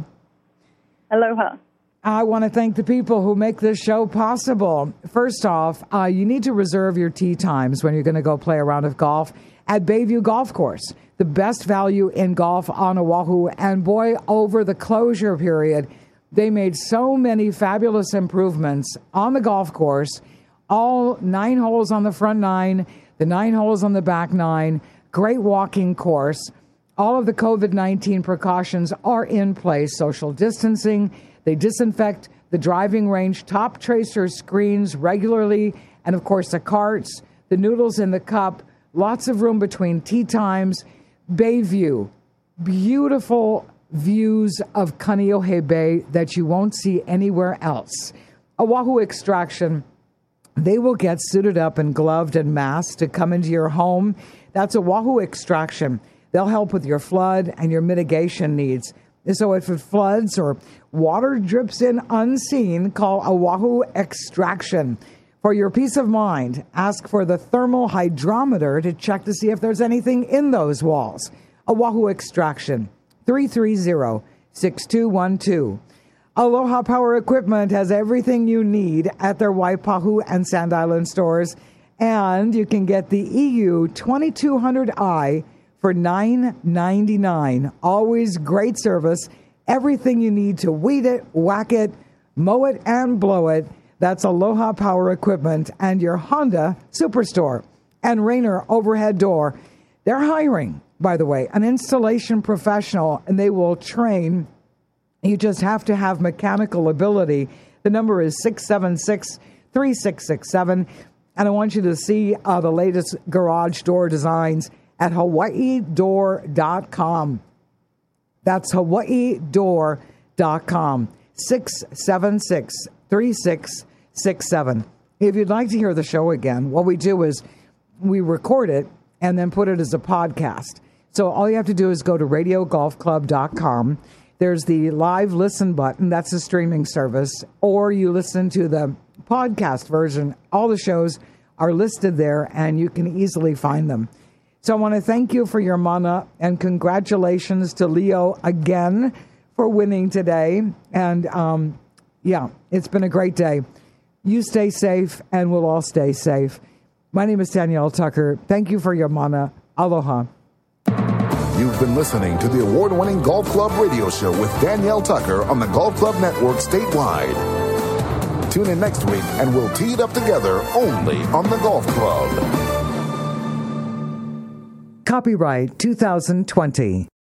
Aloha.
I want to thank the people who make this show possible. First off, uh, you need to reserve your tee times when you're going to go play a round of golf at Bayview Golf Course. The best value in golf on Oahu. And boy, over the closure period, they made so many fabulous improvements on the golf course. All nine holes on the front nine, the nine holes on the back nine, great walking course. All of the COVID nineteen precautions are in place. Social distancing. They disinfect the driving range, top tracer screens regularly, and of course the carts, the noodles in the cup, lots of room between tee times. Bayview, beautiful views of Kaneohe Bay that you won't see anywhere else. Oahu Extraction, they will get suited up and gloved and masked to come into your home. That's Oahu Extraction. They'll help with your flood and your mitigation needs. So if it floods or water drips in unseen, call Oahu Extraction. For your peace of mind, ask for the thermal hydrometer to check to see if there's anything in those walls. Oahu Extraction, three three zero, six two one two. Aloha Power Equipment has everything you need at their Waipahu and Sand Island stores. And you can get the E U twenty-two hundred i for nine ninety-nine. Always great service. Everything you need to weed it, whack it, mow it, and blow it. That's Aloha Power Equipment and your Honda Superstore. And Rainer Overhead Door. They're hiring, by the way, an installation professional, and they will train. You just have to have mechanical ability. The number is six seven six, three six six seven. And I want you to see uh, the latest garage door designs at hawaii door dot com. That's hawaii door dot com. six seven six, three six six seven. If you'd like to hear the show again, what we do is we record it and then put it as a podcast. So all you have to do is go to radio golf club dot com. There's the live listen button. That's a streaming service. Or you listen to the podcast version. All the shows are listed there, and you can easily find them. So I want to thank you for your mana, and congratulations to Leo again for winning today. And, um, yeah, it's been a great day. You stay safe, and we'll all stay safe. My name is Danielle Tucker. Thank you for your mana. Aloha.
You've been listening to the award-winning Golf Club radio show with Danielle Tucker on the Golf Club Network statewide. Tune in next week and we'll tee it up together only on the Golf Club.
Copyright two thousand twenty.